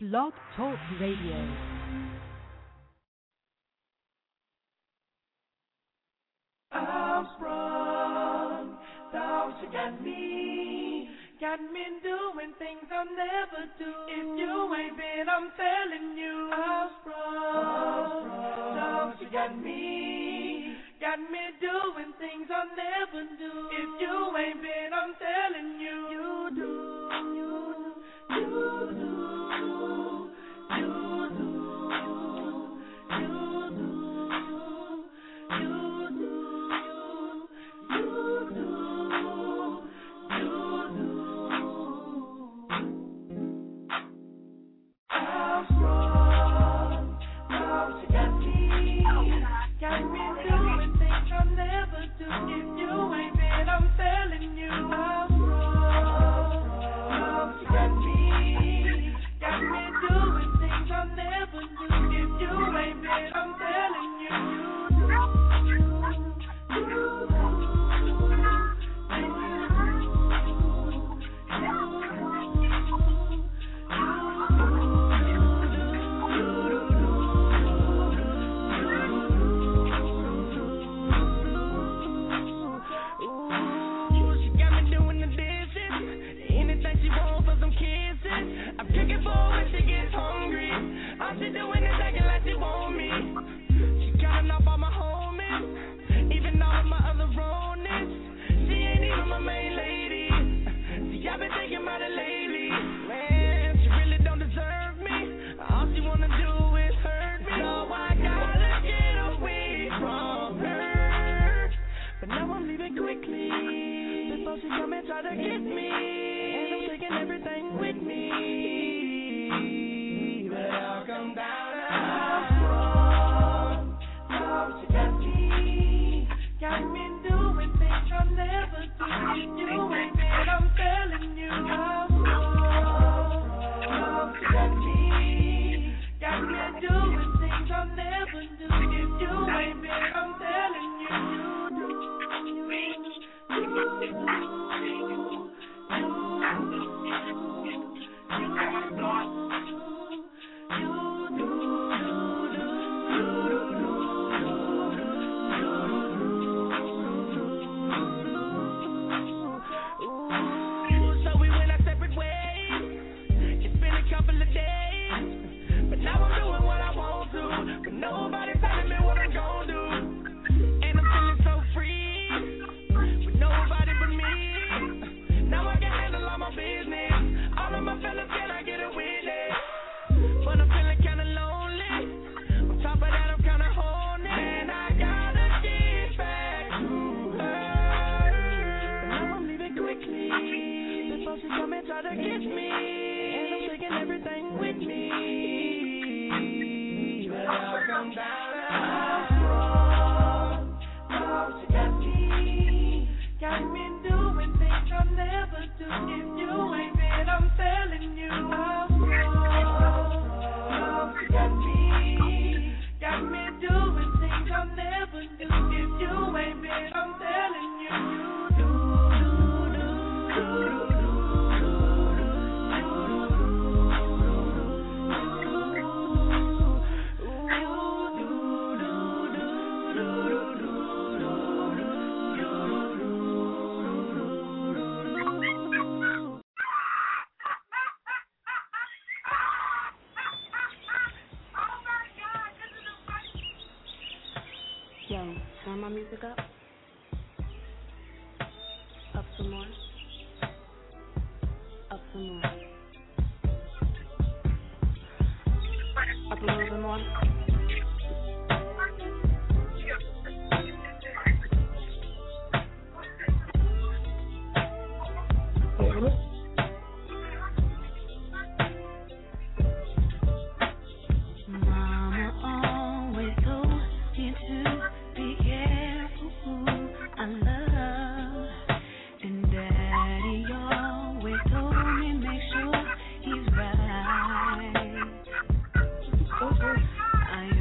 Blog Talk Radio. I'm sprung, thought you got me doing things I'll never do. If you ain't been, I'm telling you, I'm sprung, thought you got me doing things I'll never do. If you ain't been, I'm telling you, you do, you do. I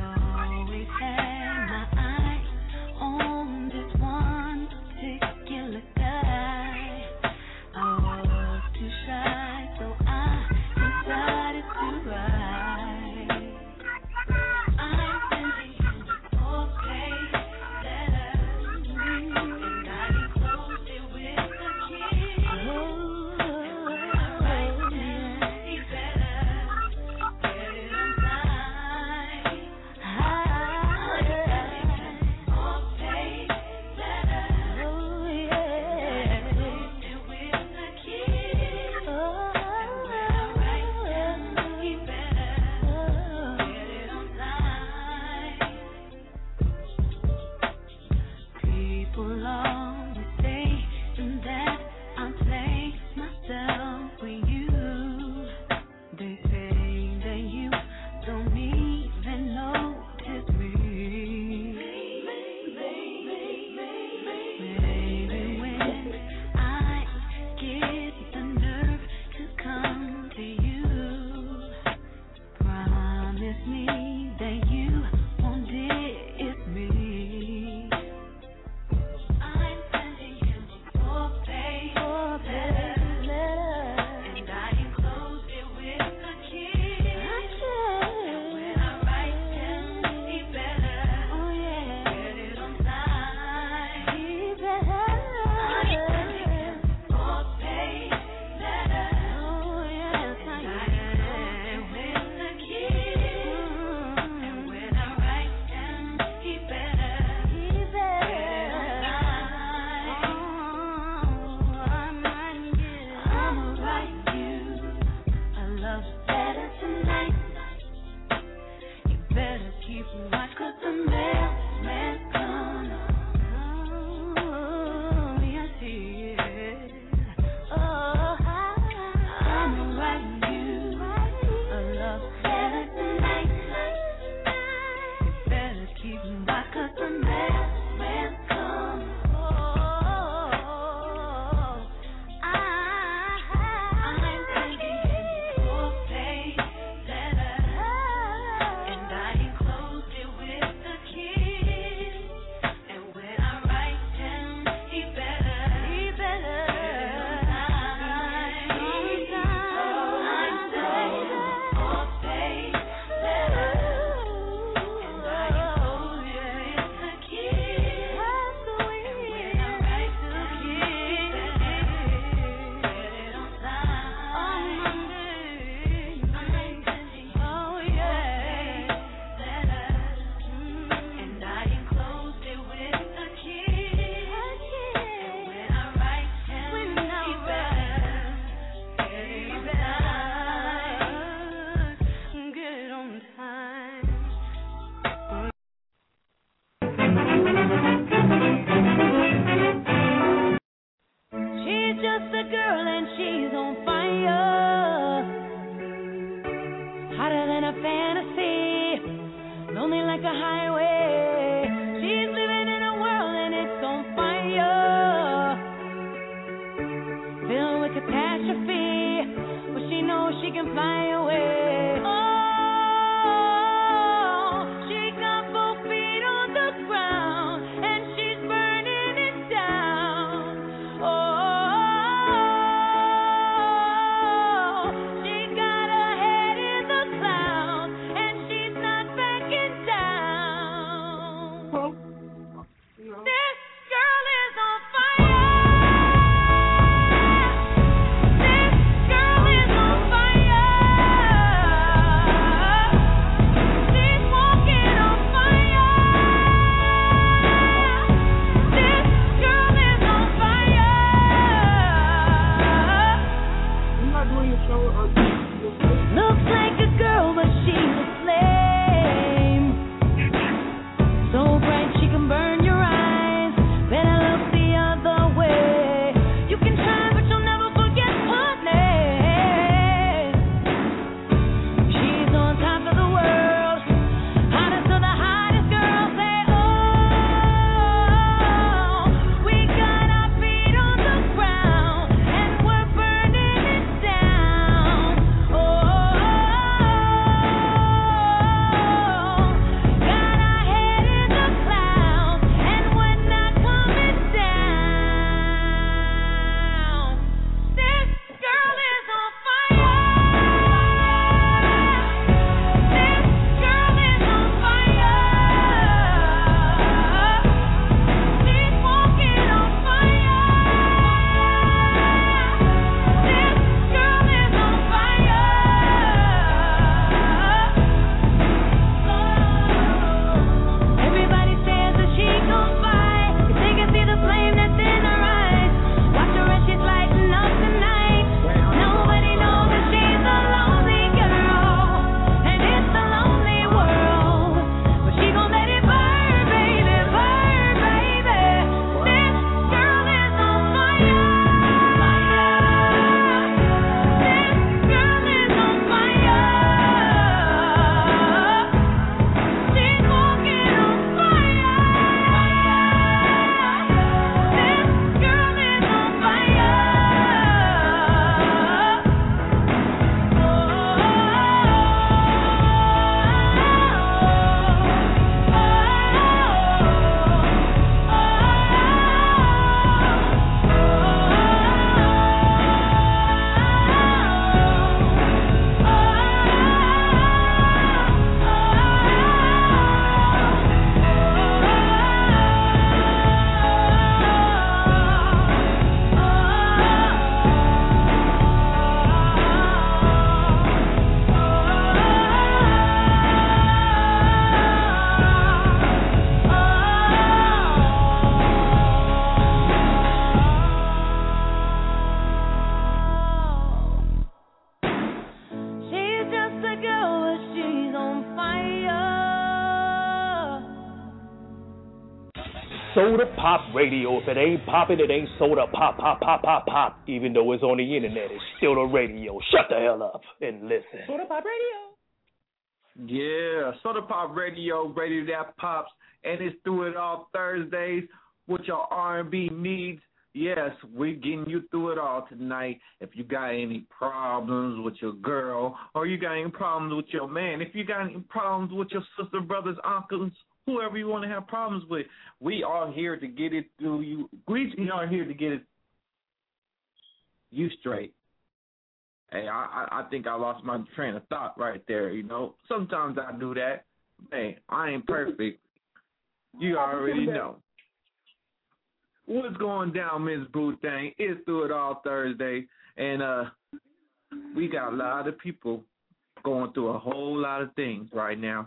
Soda Pop Radio. If it ain't popping, it ain't soda pop, pop, pop, pop, pop. Even though it's on the internet, it's still the radio. Shut the hell up and listen. Soda Pop Radio. Yeah, Soda Pop Radio, radio that pops, and it's through it all Thursdays with your R&B needs. Yes, we're getting you through it all tonight. If you got any problems with your girl, or you got any problems with your man, if you got any problems with your sister, brothers, uncles, whoever you want to have problems with, we are here to get it through you. We are here to get it you straight. Hey, I think I lost my train of thought right there, you know. Sometimes I do that. Hey, I ain't perfect. You already know. What's going down, Miss Boo Thing? It's Through It All Thursday, and we got a lot of people going through a whole lot of things right now.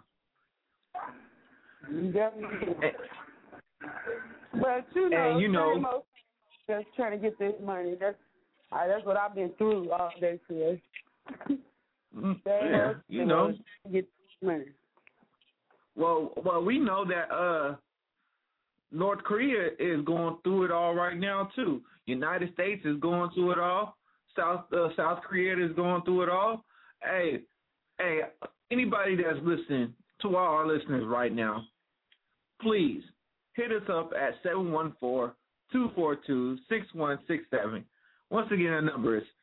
But you know, just trying to get this money. That's what I've been through all day today. Yeah, you know, get money. Well, we know that North Korea is going through it all right now too. United States is going through it all. South Korea is going through it all. Hey, anybody that's listening, to all our listeners right now, please hit us up at 714-242-6167. Once again, the number is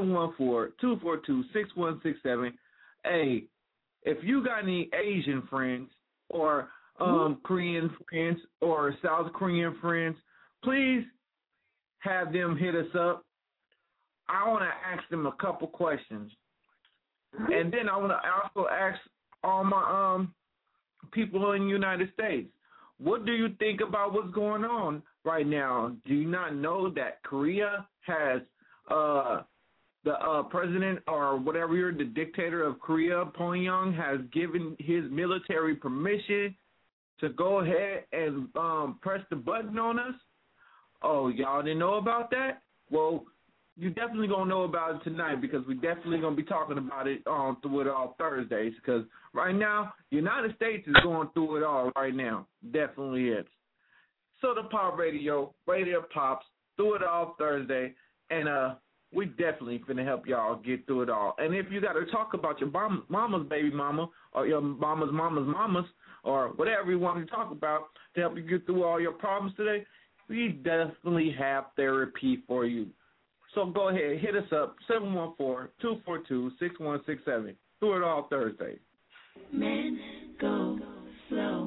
714-242-6167. Hey, if you got any Asian friends or Korean friends or South Korean friends, please have them hit us up. I want to ask them a couple questions. And then I want to also ask all my people in the United States, what do you think about what's going on right now? Do you not know that Korea has the president or whatever you're, the dictator of Korea, Pyongyang, has given his military permission to go ahead and press the button on us? Oh, y'all didn't know about that? Well, you definitely going to know about it tonight, because we definitely going to be talking about it through it all Thursdays, because right now, United States is going through it all right now. Definitely is. So the Pop Radio, Radio Pops, through it all Thursday, and we definitely finna help y'all get through it all. And if you got to talk about your mama's baby mama, or your mama's mamas, or whatever you want to talk about to help you get through all your problems today, we definitely have therapy for you. So go ahead, hit us up, 714-242-6167. Through it all Thursday. Men go slow.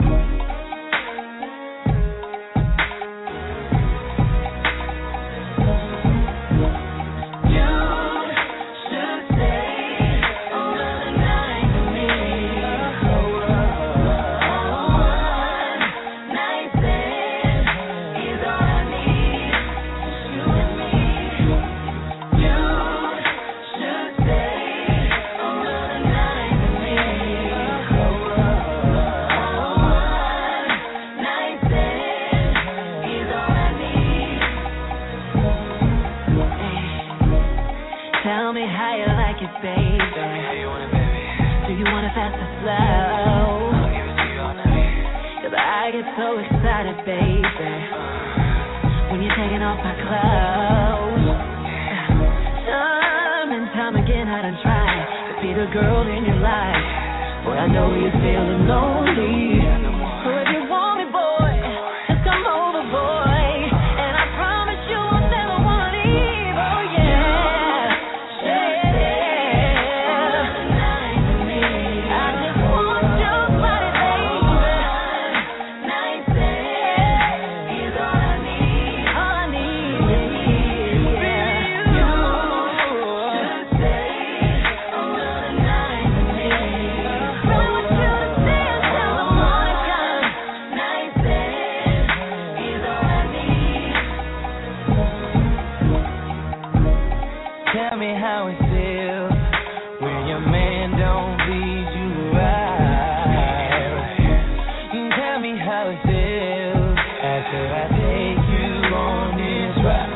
Tell me how you like it, baby. Tell me how you want it, baby. Do you want it fast or slow? I'll give it to you all night. 'Cause I get so excited, baby, when you're taking off my clothes. Time and time again I done tried to be the girl in your life. Boy, I know you're feeling lonely. So if you want me, boy, just come over, boy. And I promise you I'll never wanna leave. Oh yeah. Tell me how it feels when your man don't treat you right. Tell me how it feels after I take you on this ride.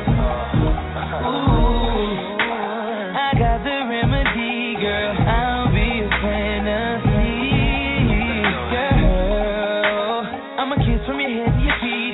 Ooh, I got the remedy, girl. I'll be a fantasy, girl. I'm a kiss from your head to your feet.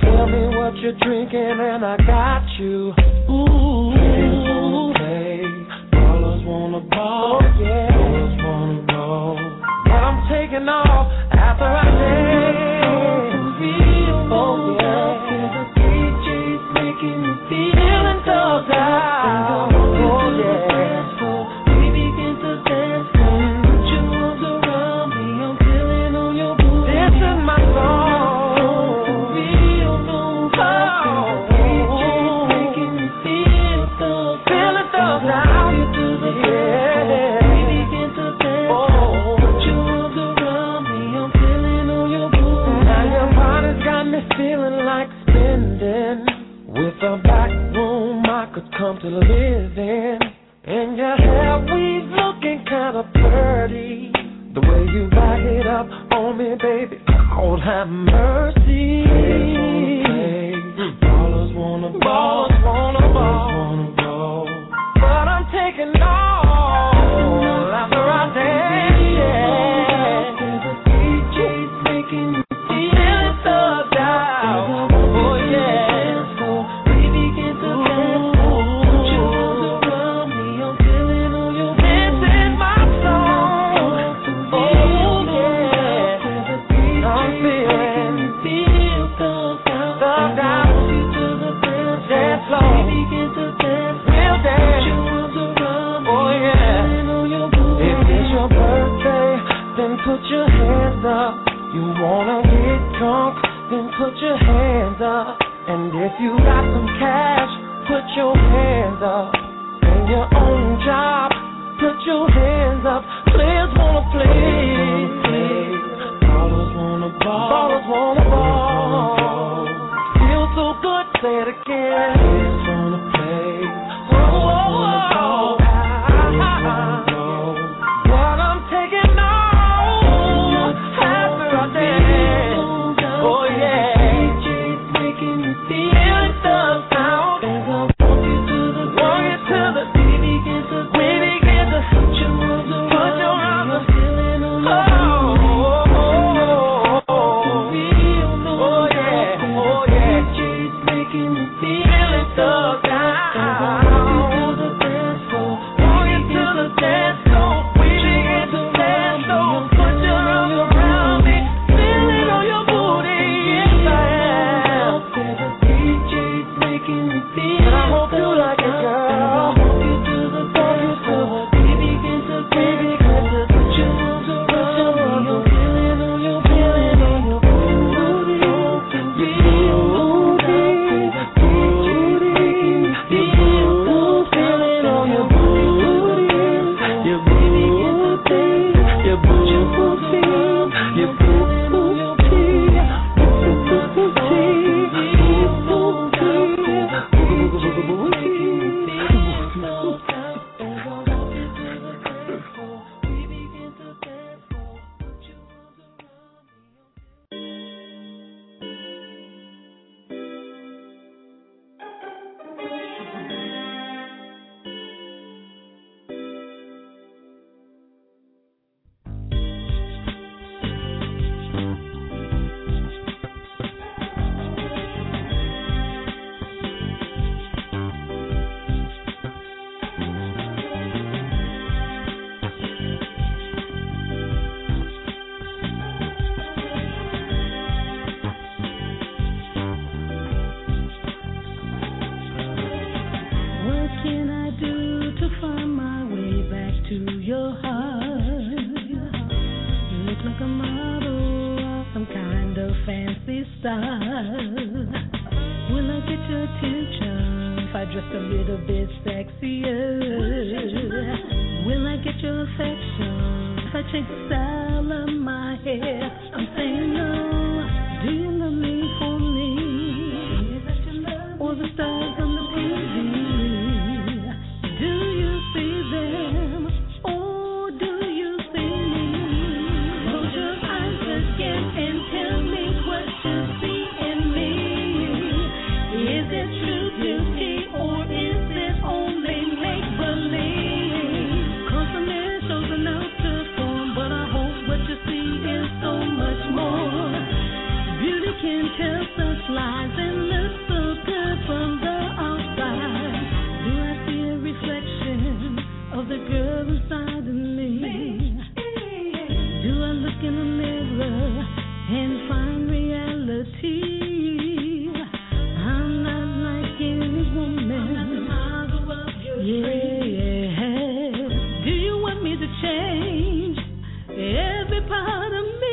Tell me what you're drinking and I got you. Ooh, play. Ballers wanna ball, yeah. Ballers wanna roll. But I'm taking off after I dance. Oh yeah. The DJ's making me feeling so down. Oh yeah. We begin to dance. Put your arms around me. I'm feeling on your booty. This is my song. Feel no power. DJ's making me feel so down. To the yeah. We begin to dance. Put your arms around me. I'm feeling on your booty. Now your body's got me feeling like spending. With a back room I could come to live in. And your hair weave looking kind of pretty. The way you back it up on me, baby, Lord have mercy. Ballers wanna ball, but I'm taking all after I dance, yeah. The DJ's making me feel so down, oh yeah. So we begin to dance, put your arms around me, I'm feeling on your booty. This is my song, oh yeah. I'm feeling so down, to the dance floor. We begin to dance, we'll dance. Put your arms around me, oh yeah. If it's your birthday, then put your hands up. You wanna get drunk, then put your hands up. And if you got some cash, put your hands up. And your own job, put your hands up. Players wanna play. Ballers wanna ball. Feel so good, say it again. Players wanna play. What I'm taking on after I dance. Oh yeah. DJ's making me feel the sound. Want you to the we begin to put your arms around me. Feeling on the oh yeah. DJ's making me feel so down. Can tell such lies. from the outside, do I see a reflection of the girl inside of me? Do I look in the mirror and find reality? I'm not like any woman. Yeah. Do you want me to change every part of me?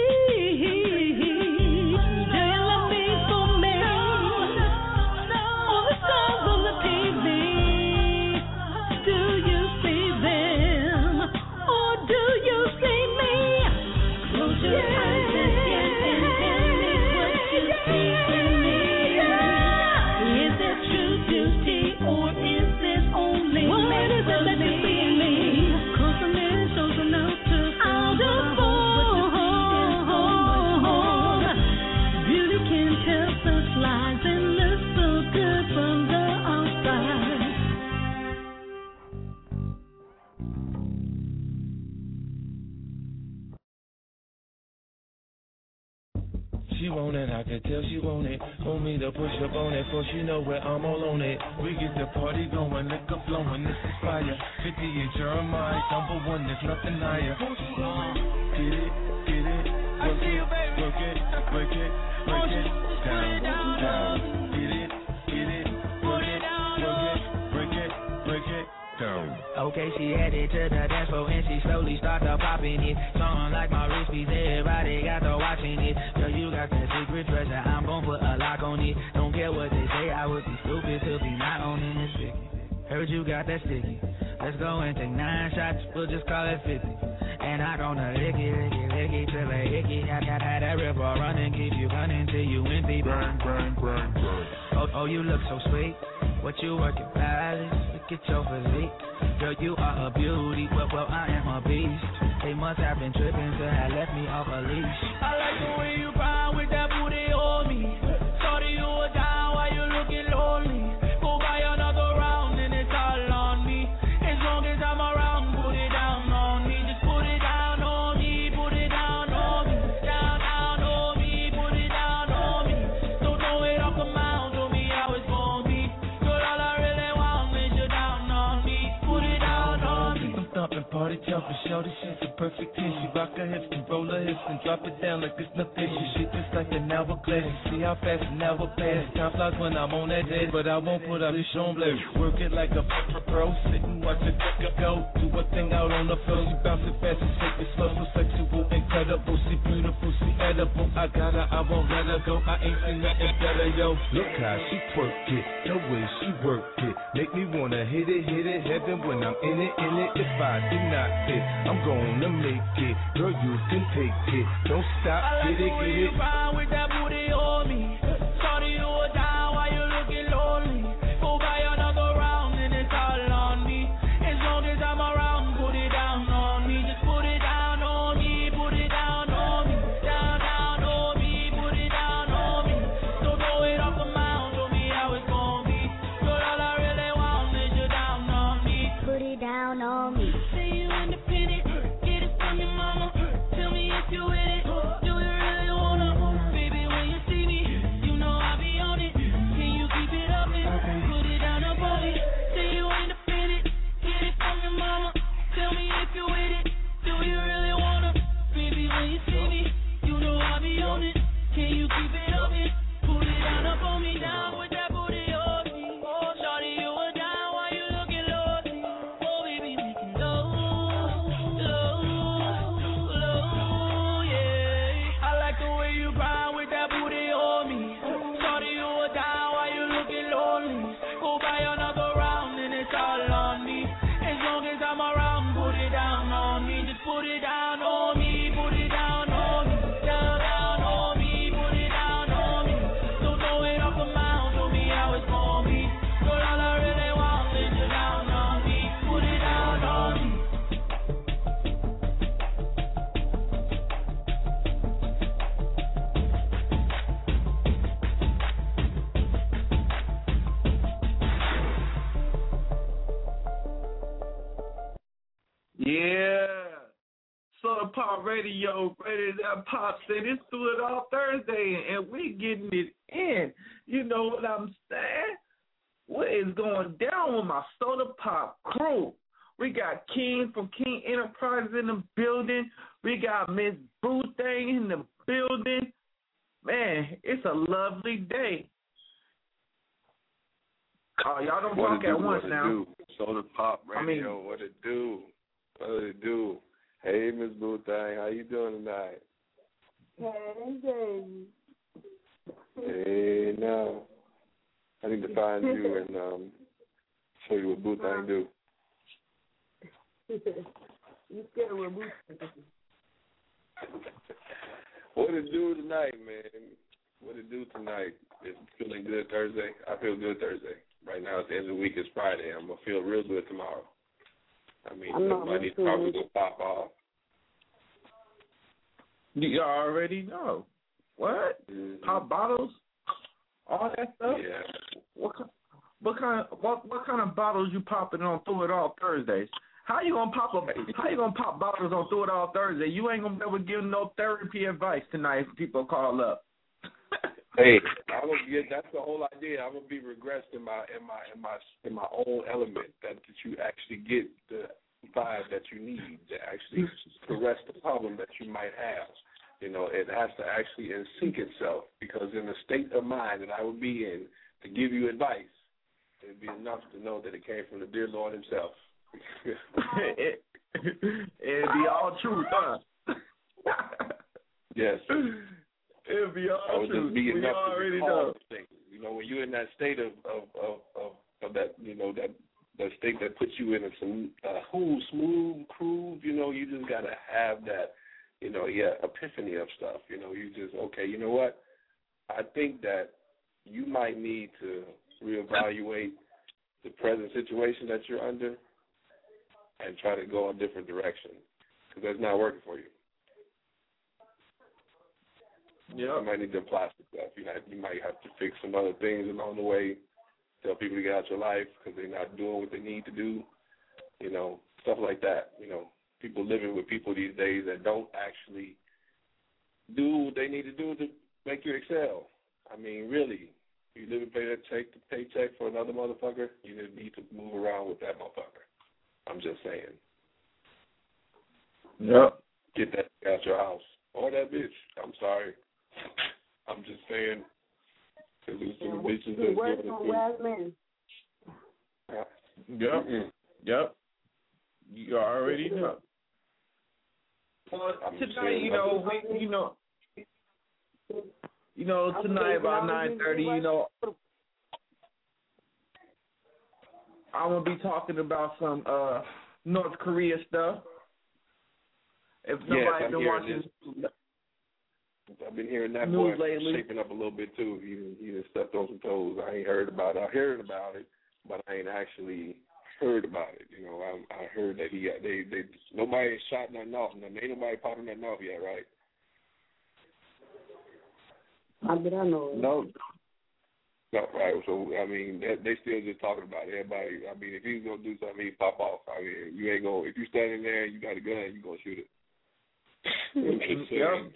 She want it, I can tell she want it. Want me to push up on it, for she know where I'm all on it. We get the party going, liquor flowing, this is fire. 50 and Jeremiah, number one, there's nothing higher. Get it, work it, work it, break it, break it, down. Get it, work it, break it, break it, down. Okay, she headed to the dance floor and she slowly started popping it. Song like my wrist piece, everybody got to watching it. Girl, you got that secret treasure, I'm gon' put a lock on it. Don't care what they say, I would be stupid to be not owning this sticky. Heard you got that sticky. Let's go and take 9 shots, we'll just call it 50. And I gonna lick it till I hick it. I got that river running, keep you running till you empty. Burn. Oh, you look so sweet. What you working, palace? Look at your physique. Girl, you are a beauty. Well, I am a beast. They must have been tripping to have left me off a leash. I like the way you grind with that booty on me. Sorry you were down while you looking lonely. Go buy another round and it's all on me. As long as I'm around, put it down on me. Just put it down on me. Put it down on me. Down on me. Put it down on me. Don't throw it off the mound on me. How it's gonna be. Girl, all I really want is you down on me. Put it down on me. I'm thumping, party jumping, shorty, she's a perfect 10. She rock her hips and roll her hips and drop it down like it's nothing. She shit just like an hourglass. See how fast an hour pass. Time flies when I'm on that day, but I won't put out this show blade. Work it like a pro, sit and watch it go. Do a thing out on the floor. She bounce it fast and shake it slow. So sexual, incredible, she beautiful, she edible. I got her, I won't let her go. I ain't seen nothing better, yo. Look how she twerk it, the way she work it. Make me wanna hit it, heaven when I'm in it. If I do not fit, I'm gonna make it. Girl, you can take it. Don't stop, I like get it. You grind with that booty on me. Sorry you were down while you looking lonely. Go buy another round and it's all on me. As long as I'm around, put it down on me. Just put it down on me. Put it down on me. Down on me. Put it down on me. Don't throw it off the mound on me. How it's gonna be. Girl, all I really want is you down on me. Put it down on me. Say you independent. Get it from your mama. Tell me if you with it. Do you really wanna? Baby, when you see me, you know I'll be on it. Can you keep it up and put it down up on me? Say you independent. Get it from your mama. Tell me if you with it. Do you really wanna? Baby, when you see me, you know I'll be on it. Can you keep it up and put it down up on me? Down with that booty on me. Oh, shawty, you were down while you looking lonely. Oh, baby, make it low, yeah. I like the way you grind with that booty on me. Shawty, you were down while you looking lonely. Go buy another round and it's all on me. As long as I'm around, put it down on me. Just put it down on me. Put it down on me. Down on me. Put it down on me. Don't throw it off the mound on me. How it's gonna be. Girl, all I really want is you down on me. Put it down on me. Yeah. Southern Pop Radio, ready that pop said it's through it all Thursday, and we getting it in. You know what I'm saying? What is going down with my Soda Pop crew? We got King from King Enterprises in the building. We got Miss Boo Thing in the building. Man, it's a lovely day. Oh, y'all don't talk at once now. Soda Pop Radio, what it do? What it do? Hey, Miss Boo Thing, how you doing tonight? Hey, baby. Hey, now. I need to find you and show you what Boo Thing do. You scared what Boo Thing? What it do tonight, man? What it do tonight? Is feeling good Thursday? I feel good Thursday. Right now, at the end of the week, it's Friday. I'm going to feel real good tomorrow. I mean, somebody's probably going to pop off. You already know. What? Mm-hmm. Pop bottles? All that stuff? Yeah. What kind of bottles you popping on Through It All Thursdays? How you gonna pop bottles on Through It All Thursday? You ain't gonna be able to give no therapy advice tonight if people call up. Hey, that's the whole idea. I'm gonna be regressed in my own element that you actually get the vibe that you need to actually caress the problem that you might have. You know, it has to actually sync itself, because in the state of mind that I would be in to give you advice, it'd be enough to know that it came from the dear Lord himself. It'd be all truth, huh? Yes. It'd be all would truth. just be We enough already to know. things. You know, when you're in that state of that, you know, that state that puts you in a smooth groove, you know, you just gotta have that, you know, epiphany of stuff. You know, you just, okay, you know what? I think that you might need to reevaluate the present situation that you're under and try to go a different direction, because that's not working for you. Yeah. You might need to apply some stuff. You might have to fix some other things along the way, tell people to get out your life because they're not doing what they need to do, you know, stuff like that. You know, people living with people these days that don't actually do what they need to do to make you excel. I mean, really, you live and paycheck for another motherfucker, you need to move around with that motherfucker. I'm just saying. Yep. Get that out your house. Or that bitch. I'm sorry. I'm just saying. Because there's some bitches that works on wild men. Yep. Mm-hmm. Yep. You already know. Well, tonight, tonight about 9:30, I'm gonna be talking about some North Korea stuff. If nobody's been watching, I've been hearing that news boy lately. shaping up a little bit too. He done stepped on some toes. I ain't heard about it. I heard about it, but I ain't actually heard about it. You know, I heard that they nobody shot nothing off. Ain't nobody popping nothing off yet, right? I know. No, right. So I mean, they still just talking about it. Everybody. I mean, if he's gonna do something, he pop off. I mean, you ain't gonna. If you standing there, and you got a gun, you gonna shoot it. Yep.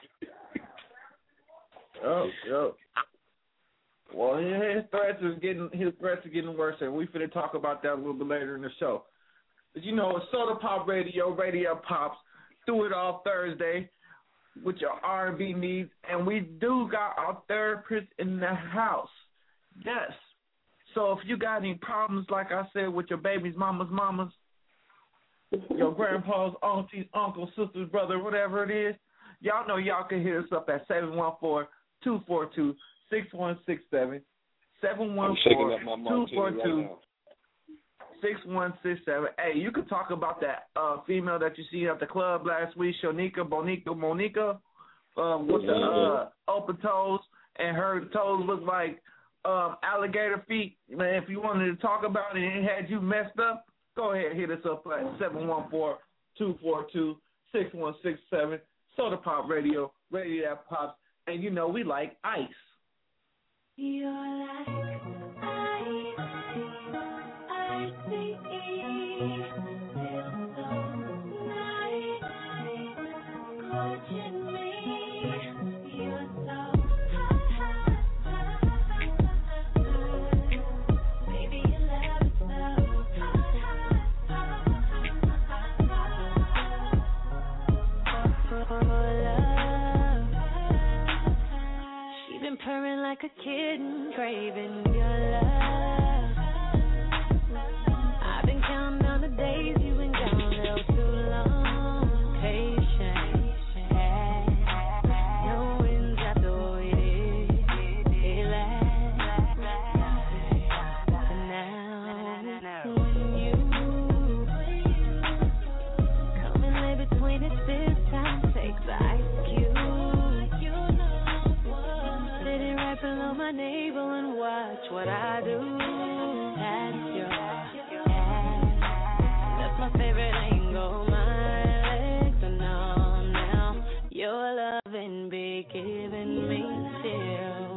Yep. Well, his threats are getting worse, and we finna talk about that a little bit later in the show. But you know, it's Soda Pop Radio, Radio Pops, Through It All Thursday, with your R&B needs, and we do got our therapist in the house. Yes. So if you got any problems, like I said, with your baby's mamas, your grandpa's, aunties, uncles, sisters, brother, whatever it is, y'all know y'all can hit us up at 714-242-6167, 714-242-6167. Hey, you can talk about that female that you see at the club last week, Monica, with the open toes, and her toes look like alligator feet. Man, if you wanted to talk about it and it had you messed up, go ahead and hit us up at 714-242-6167. Soda Pop Radio, Radio That Pops, and you know we like ice. You're like ice, icy, feel so nice, coaching me. You're so hot, getting craving your love. I've been counting down the days you've been gone a little too long. Patient, knowing that the way it lasts. And now, when you come and lay between us this time, take the ice cube. Sitting right below my navel and watch what I do. That's your ass. That's my favorite angle. My legs are numb now. Your loving be giving me chills.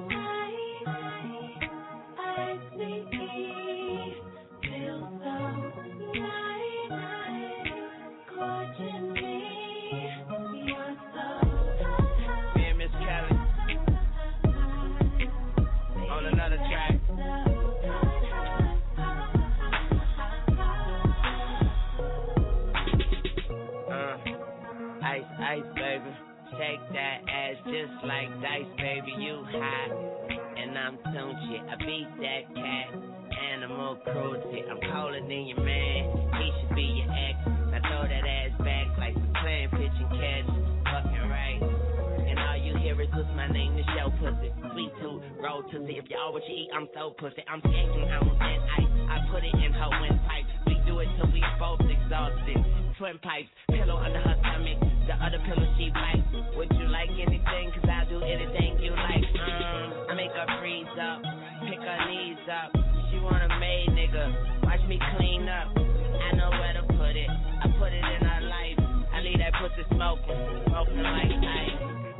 Ice, baby, shake that ass just like dice, baby, you hot, and I'm Tunchi, I beat that cat, animal cruelty, I'm colder than your man, he should be your ex, now throw that ass back like we playing pitch and catch, fucking right, and all you hear is what's my name, the show pussy, sweet tooth, roll pussy, if y'all what you eat, I'm so pussy, I'm skating on that ice, I put it in her windpipe, we do it till we both exhausted, twin pipes, pillow under her stomach, the other pillow she bites. Would you like anything? Cause I'll do anything you like. I make her freeze up, pick her knees up. She want a maid nigga, watch me clean up. I know where to put it, I put it in her life. I leave that pussy smoking like ice.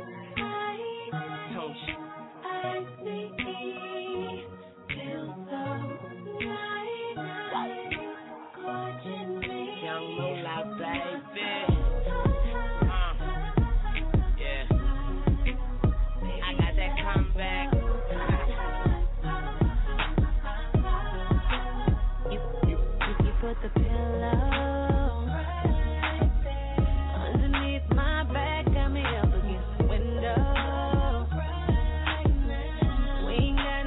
Don't you? Young moolah, baby. Put the pillow underneath my back, got me up against the window. We ain't got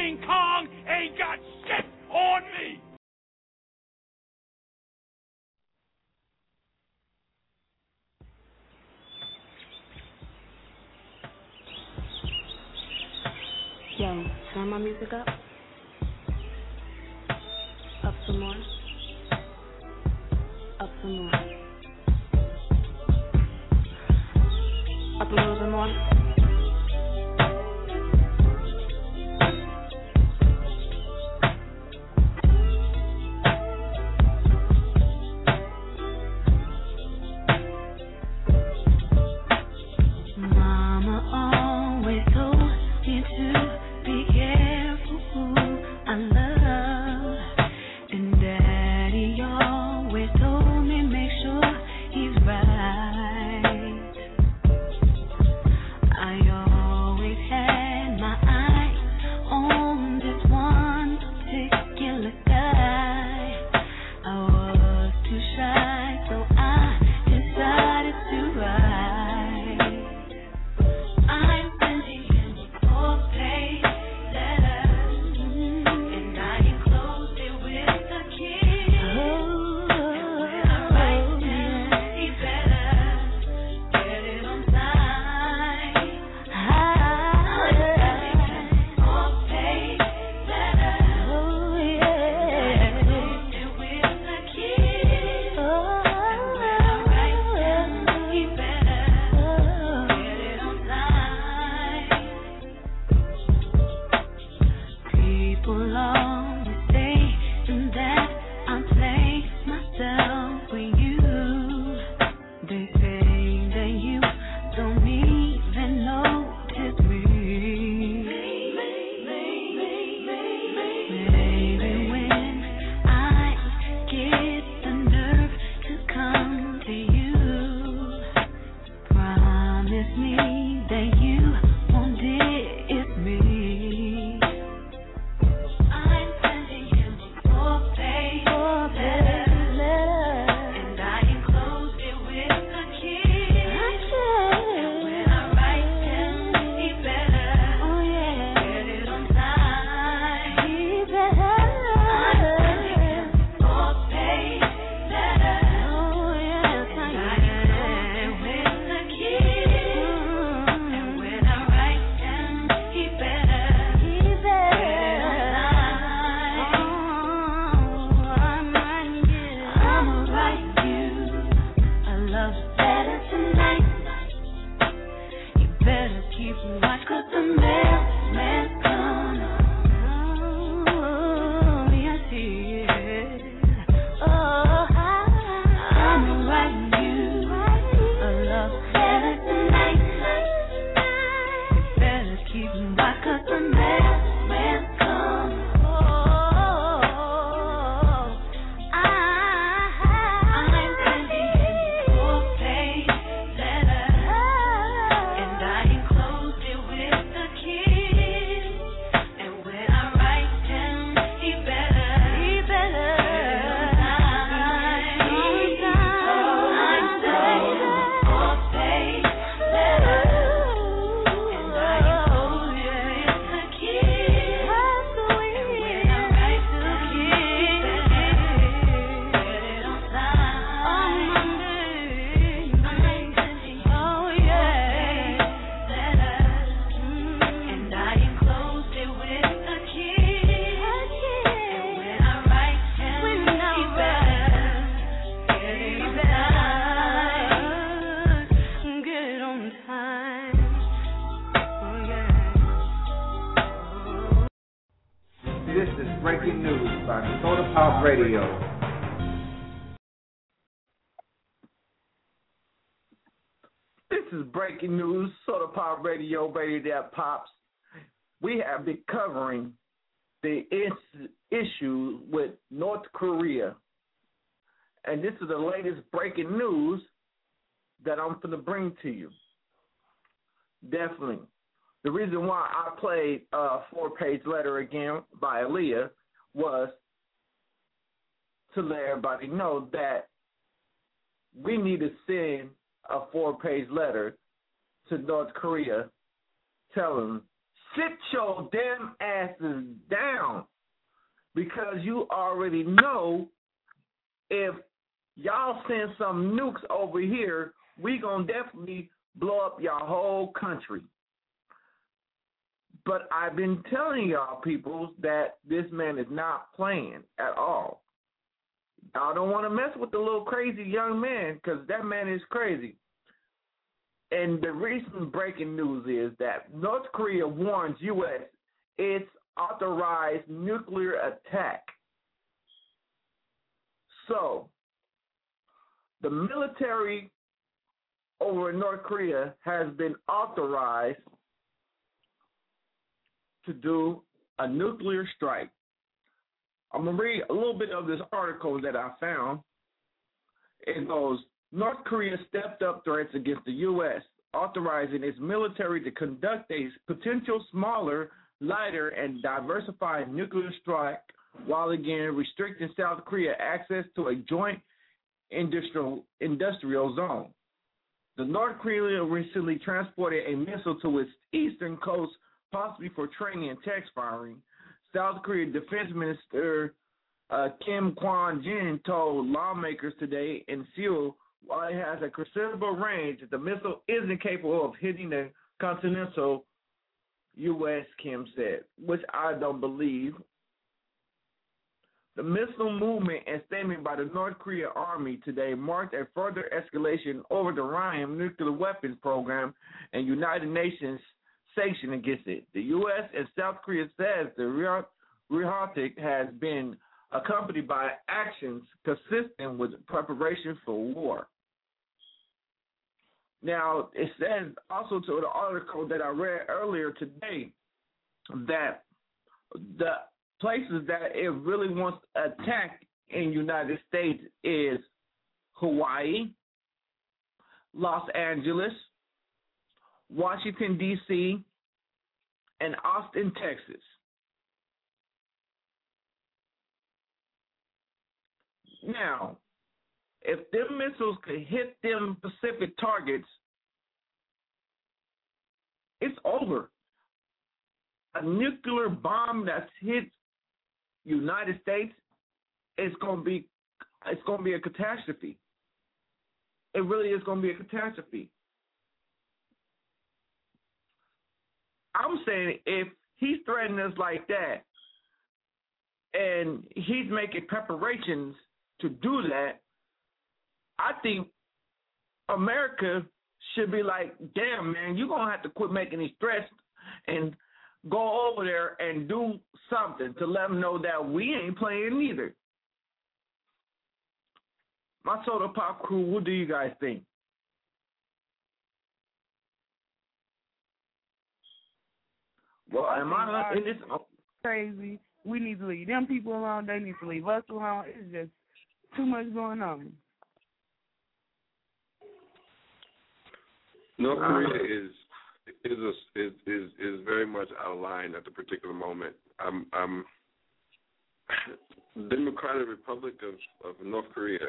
King Kong ain't got shit on me. Yo, turn my music up. Up some more. Up some more. Up a little bit more. Radio. This is breaking news, Soda Pop Radio, Radio That Pops. We have been covering the issue with North Korea. And this is the latest breaking news that I'm going to bring to you. Definitely. The reason why I played a 4-page letter again by Aaliyah was to let everybody know that we need to send a 4-page letter to North Korea telling them sit your damn asses down, because you already know if y'all send some nukes over here, we gonna definitely blow up your whole country. But I've been telling y'all people that this man is not playing at all. Y'all don't want to mess with the little crazy young man, because that man is crazy. And the recent breaking news is that North Korea warns U.S. its authorized nuclear attack. So, the military over in North Korea has been authorized to do a nuclear strike. I'm going to read a little bit of this article that I found. It goes, North Korea stepped up threats against the U.S., authorizing its military to conduct a potential smaller, lighter, and diversified nuclear strike, while again restricting South Korea access to a joint industrial zone. The North Korea recently transported a missile to its eastern coast, possibly for training and test firing. South Korea Defense Minister Kim Kwon-jin told lawmakers today in Seoul, while it has a considerable range, the missile isn't capable of hitting the continental U.S., Kim said, which I don't believe. The missile movement and statement by the North Korea Army today marked a further escalation over the Ryan nuclear weapons program and United Nations sanction against it. The U.S. and South Korea says the rhetoric has been accompanied by actions consistent with preparation for war. Now, it says also to the article that I read earlier today that the places that it really wants to attack in the United States is Hawaii, Los Angeles, Washington, D.C., and Austin, Texas. Now, if them missiles could hit them Pacific targets, it's over. A nuclear bomb that's hit United States is going to be a catastrophe. It really is going to be a catastrophe. I'm saying if he's threatening us like that and he's making preparations to do that, I think America should be like, damn, man, you're going to have to quit making these threats and go over there and do something to let them know that we ain't playing either. My Soda Pop crew, what do you guys think? Well, am I in this? Crazy. We need to leave them people alone. They need to leave us alone. It's just too much going on. North Korea is very much out of line at the particular moment. The Democratic Republic of North Korea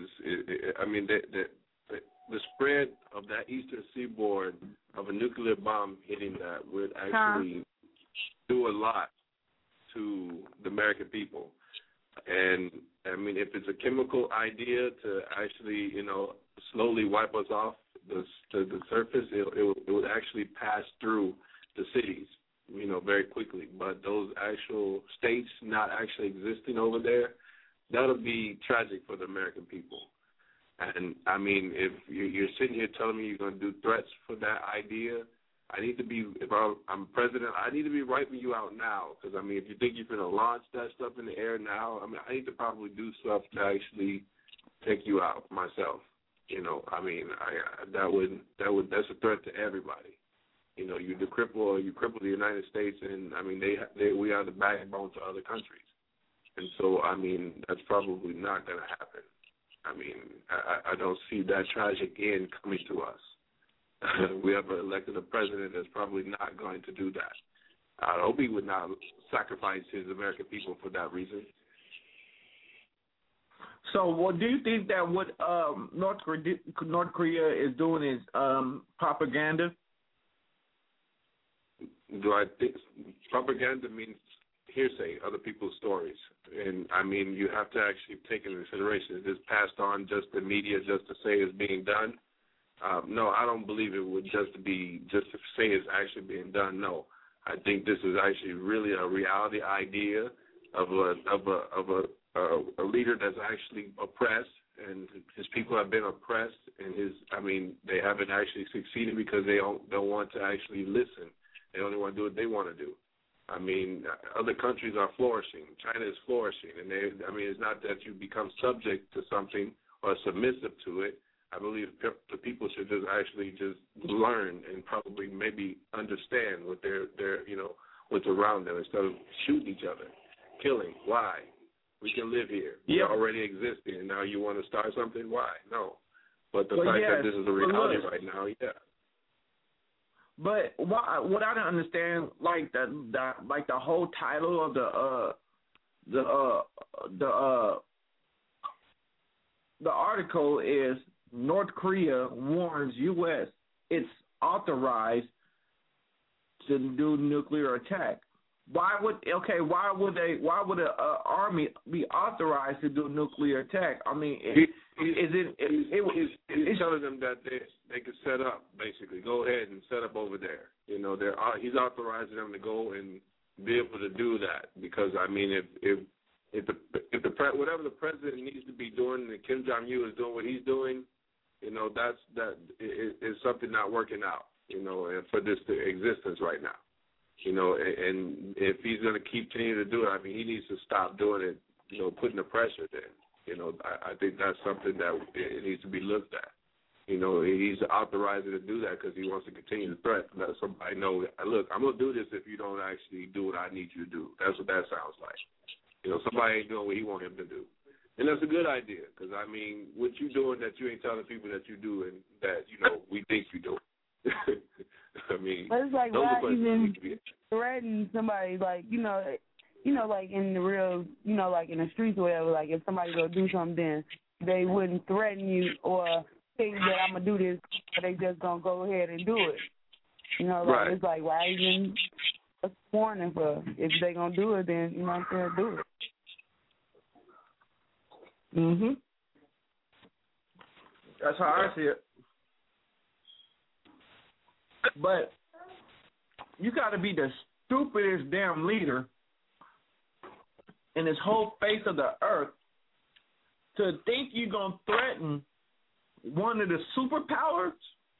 the spread of that eastern seaboard of a nuclear bomb hitting that would actually do a lot to the American people. And I mean, if it's a chemical idea to actually, slowly wipe us off the surface, it would actually pass through the cities, very quickly. But those actual states not actually existing over there, that'll be tragic for the American people. And I mean, if you're sitting here telling me you're going to do threats for that idea, if I'm president, I need to be wiping you out now. Because, I mean, if you think you're going to launch that stuff in the air now, I mean, I need to probably do stuff to actually take you out myself. That's a threat to everybody. You cripple the United States, and I mean, we are the backbone to other countries. And so, I mean, that's probably not going to happen. I mean, I don't see that tragic end coming to us. We have elected a president that's probably not going to do that. I hope he would not sacrifice his American people for that reason. So, do you think that what North Korea is doing is propaganda? do I think propaganda means hearsay, other people's stories? And, I mean, you have to actually take into consideration, is this passed on just the media just to say it's being done? No, I don't believe it would just to say it's actually being done. No, I think this is actually really a reality idea of a leader that's actually oppressed, and his people have been oppressed, and they haven't actually succeeded because they don't want to actually listen. They only want to do what they want to do. I mean, other countries are flourishing. China is flourishing, and it's not that you become subject to something or submissive to it. I believe the people should just actually just learn and probably maybe understand what what's around them instead of shooting each other, killing. Why? We can live here. Yeah. We're already existing, and now you want to start something? Why? No. But the fact that this is a reality right now, yeah. But what I don't understand, like the whole title of the article is North Korea warns U.S. it's authorized to do nuclear attack. Why would an army be authorized to do nuclear attack? I mean, he's telling them that they could set up, basically. Go ahead and set up over there. He's authorizing them to go and be able to do that because, I mean, if whatever the president needs to be doing, and Kim Jong-un is doing what he's doing, that is something not working out, and for this existence right now. And if he's going to keep continuing to do it, I mean, he needs to stop doing it, putting the pressure there. I think that's something that it needs to be looked at. He's authorized to do that because he wants to continue the threat. Let somebody know, look, I'm going to do this if you don't actually do what I need you to do. That's what that sounds like. Somebody ain't doing what he wants him to do. And that's a good idea because, I mean, what you doing that you ain't telling people that you do and that, we think you do. I mean, but it's like, why even threaten somebody, like, like in the real, like in the streets or whatever, like if somebody go do something, then they wouldn't threaten you or say that I'm going to do this, but they just going to go ahead and do it. Right. It's like, why even a warning for? If they going to do it, then, I'm going to do it. Mhm. That's how I see it. But you got to be the stupidest damn leader in this whole face of the earth to think you're going to threaten one of the superpowers.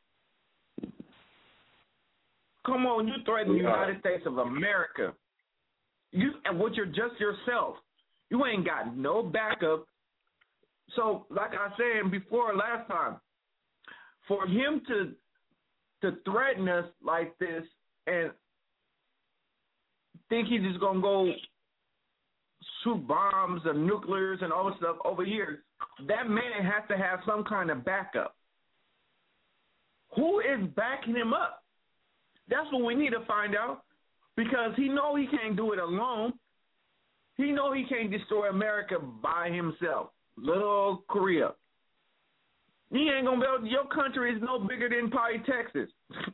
Come on, you threaten the United States of America. And what you're just yourself. You ain't got no backup. So, like I said before last time, for him to threaten us like this and think he's just going to go shoot bombs and nuclears and all this stuff over here, that man has to have some kind of backup. Who is backing him up? That's what we need to find out because he know he can't do it alone. He know he can't destroy America by himself. Little Korea. He ain't going to be able to, your country is no bigger than probably Texas.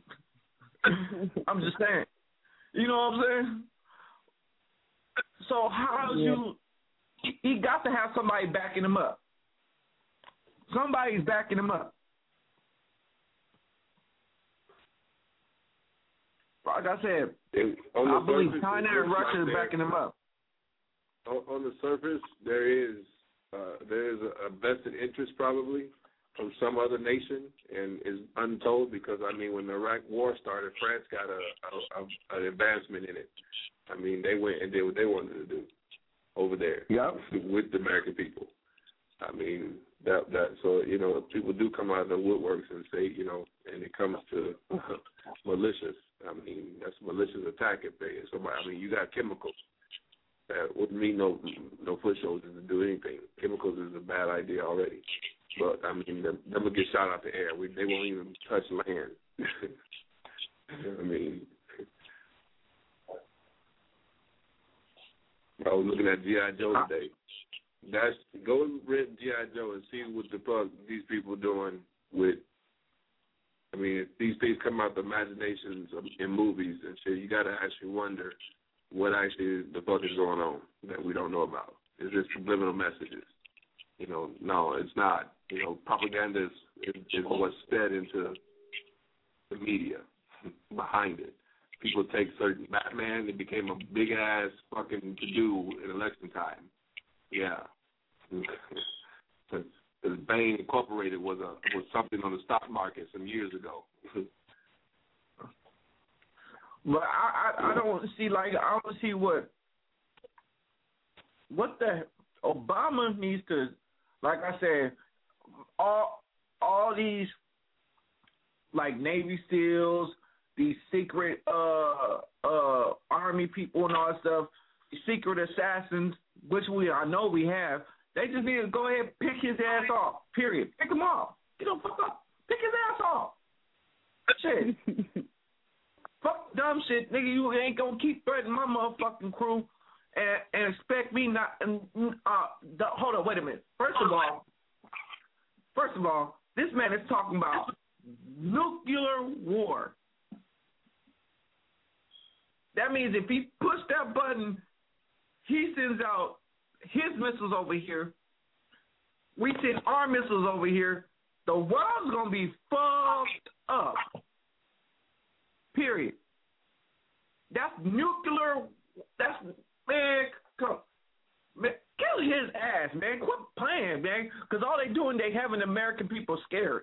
I'm just saying. You know what I'm saying? So he got to have somebody backing him up. Somebody's backing him up. Like I said, I believe China and Russia is backing him up. On the surface, there is a vested interest probably from some other nation and is untold because, I mean, when the Iraq war started, France got an advancement in it. I mean, they went and did what they wanted to do over there with the American people. I mean, so, people do come out of the woodworks and say, and it comes to malicious. I mean, that's a malicious attack if somebody, I mean, you got chemicals. That wouldn't mean no foot soldiers to do anything. Chemicals is a bad idea already. But, I mean, them will get shot out the air. They won't even touch land. I mean, I was looking at G.I. Joe today. Go and rent G.I. Joe and see what the fuck these people are doing with I mean, if these things come out the imaginations in movies and shit, you got to actually wonder what actually the fuck is going on that we don't know about. Is this subliminal messages? You know, no, it's not. You know, propaganda is what's fed into the media behind it. People take certain Batman, it became a big ass fucking to do in election time. Yeah. Because Bain Incorporated was something on the stock market some years ago. But I don't see what the Obama needs to, like I said, all these like Navy SEALs, these secret army people and all that stuff, secret assassins, which I know we have. They just need to go ahead and pick his ass off. Period. Pick him off. Get him fuck up. Pick his ass off. Shit. Fuck dumb shit, nigga. You ain't gonna keep threatening my motherfucking crew and expect me not. Hold on, wait a minute. First of all, this man is talking about nuclear war. That means if he push that button, he sends out his missiles over here. We send our missiles over here. The world's gonna be fucked up. Period. That's nuclear. That's, man, come, man, kill his ass, man. Quit playing, man. Because all they doing, they having American people scared.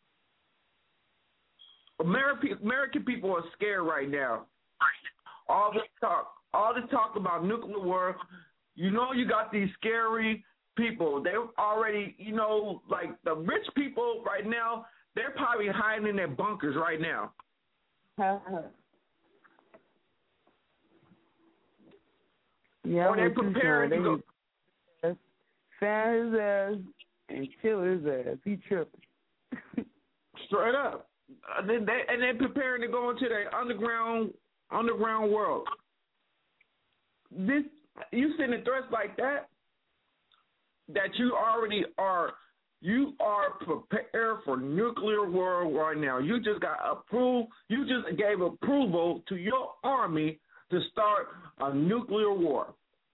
American people are scared right now. All this talk about nuclear war. You know, you got these scary people. They already, you know, like the rich people right now, they're probably hiding in their bunkers right now. Yeah, or they're preparing to go. Fan his ass and kill his ass. He tripping. Straight up. They're preparing to go into the underground world. You sending threats like that you already are. You are prepared for nuclear war right now. You just got approved. You just gave approval to your army to start a nuclear war.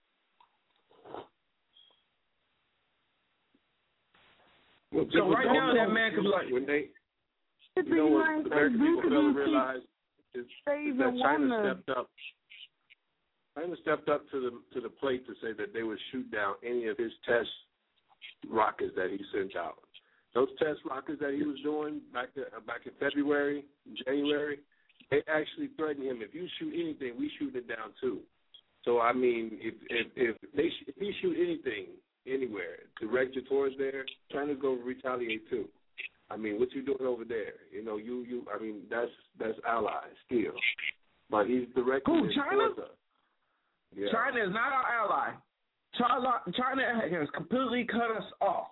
Well, so right now, that man could be like, when they, you know what the American people fail to realize is that China stepped up. China stepped up to the plate to say that they would shoot down any of his test rockets that he sent out. Those test rockets that he was doing back in February, January, they actually threatened him. If you shoot anything, we shoot it down too. So I mean, if he shoot anything anywhere directed towards there, China's going to retaliate too. I mean, what you doing over there? You know, you. I mean, that's allies still, but he's directing it towards us. Yeah. China is not our ally. China has completely cut us off.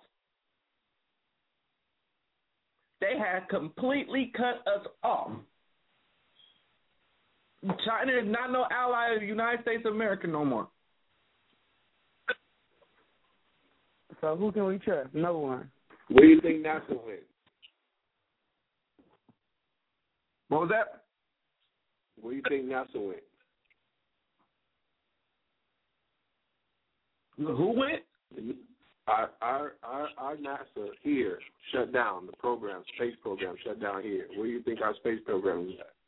They have completely cut us off. China is not no ally of the United States of America no more. So who can we trust? No one. Where do you think NASA went? What was that? Where do you think NASA went? Who went? Our NASA here shut down the program, space program shut down here. Where do you think our space program is at?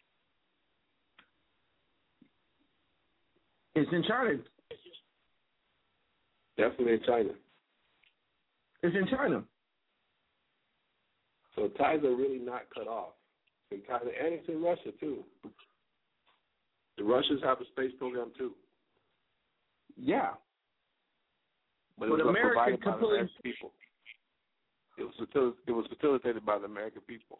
It's in China. Definitely in China. It's in China. So ties are really not cut off. In China, and it's in Russia too. The Russians have a space program too. Yeah. But it was provided by the American people. It was facilitated by the American people.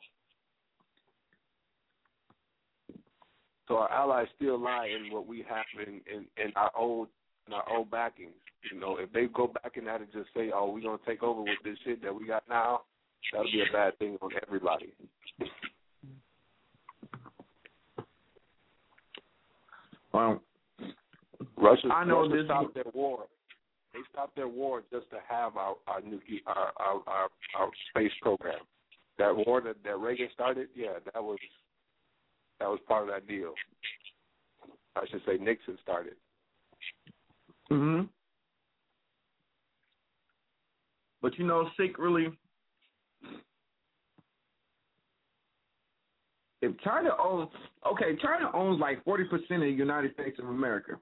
So our allies still lie in what we have in our old backings. You know, if they go back in that and just say, "Oh, we're gonna take over with this shit that we got now," that'll be a bad thing on everybody. Well, Russia stopped their war. They stopped their war just to have our space program. that war that Reagan started, that was part of that deal. I should say Nixon started. Mhm. But secretly, if China owns like 40% of the United States of America.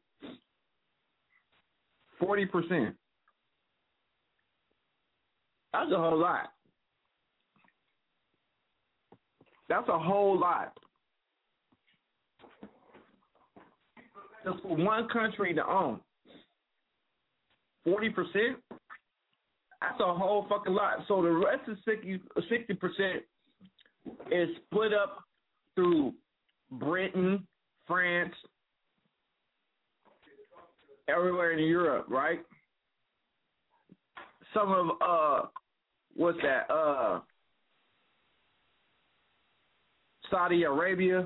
40%. That's a whole lot. That's a whole lot. Just for one country to own 40%, that's a whole fucking lot. So the rest of 60% is split up through Britain, France, everywhere in Europe, right? Some of Saudi Arabia.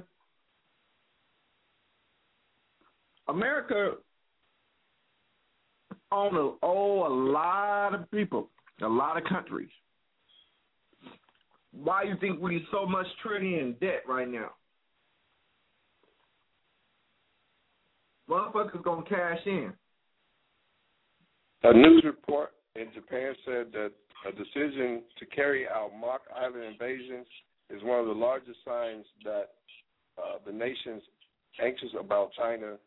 America owns a lot of people, a lot of countries. Why do you think we're so much trillion in debt right now? Motherfuckers gonna cash in. A news report in Japan said that a decision to carry out mock island invasions is one of the largest signs that the nation's anxious about China.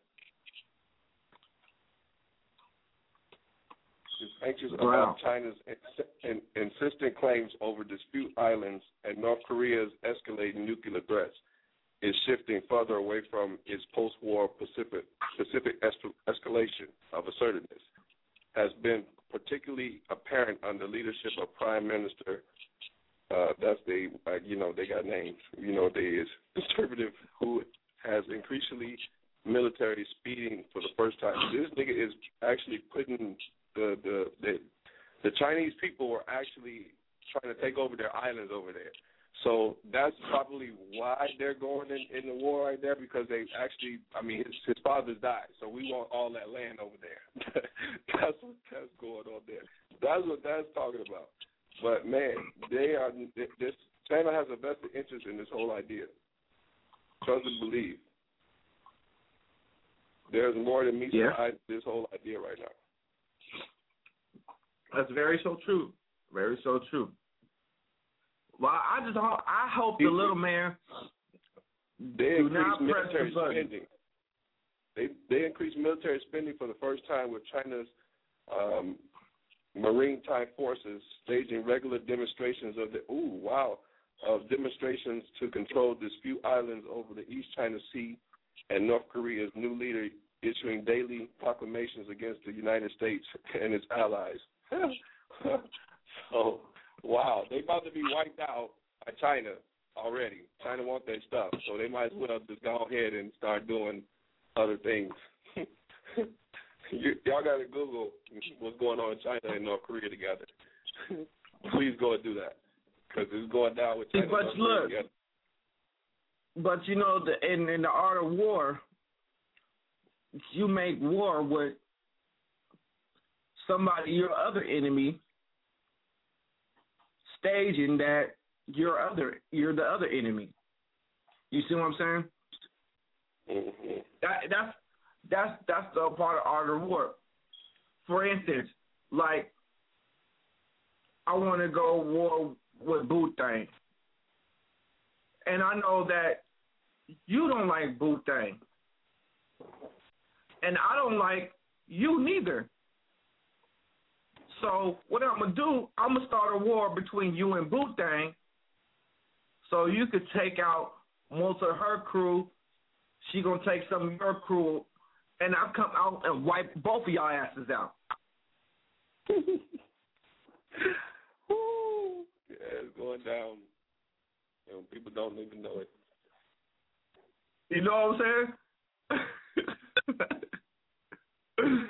Is anxious about China's insistent claims over dispute islands and North Korea's escalating nuclear threats is shifting further away from its post-war Pacific escalation of assertiveness. Has been particularly apparent under leadership of Prime Minister. They got names. You know what they is. Conservative, who has increasingly military speeding for the first time. This nigga is actually putting the Chinese people were actually trying to take over their islands over there. So that's probably why they're going in the war right there, because they actually, his father's died, so we want all that land over there. That's what's going on there. That's what that's talking about. But man, China has a vested interest in this whole idea. Trust and believe. There's more than meets this whole idea right now. That's very so true. Very so true. Well, I hope the little man they increased military spending. They increased military spending for the first time, with China's maritime forces staging regular demonstrations of demonstrations to control dispute islands over the East China Sea, and North Korea's new leader issuing daily proclamations against the United States and its allies. So, wow, they about to be wiped out by China already. China wants their stuff, so they might as well just go ahead and start doing other things. Y'all got to Google what's going on in China and North Korea together. Please go and do that, because it's going down with China and North Korea together. But in the art of war, you make war with somebody, your other enemy, staging that you're the other enemy. You see what I'm saying? Mm-hmm. That's the part of art of war. For instance, like, I want to go war with Bootang, and I know that you don't like Bootang, and I don't like you neither. So what I'm going to do, I'm going to start a war between you and Bootang, so you could take out most of her crew. She going to take some of your crew, and I'll come out and wipe both of y'all asses out. Woo. Yeah, it's going down. People don't even know it. You know what I'm saying?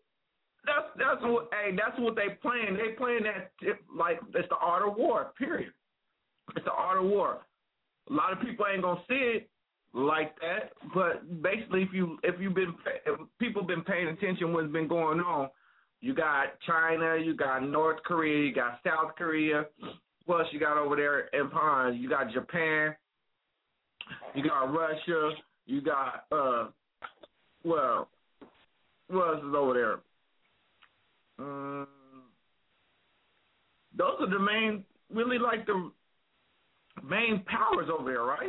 That's what they playing. They playing that like it's the art of war. Period. It's the art of war. A lot of people ain't gonna see it like that, but basically, if people been paying attention, what's been going on, you got China, you got North Korea, you got South Korea, what else you got over there in Pond? You got Japan. You got Russia. You got what else is over there? Those are the main, really like the main powers over there, right?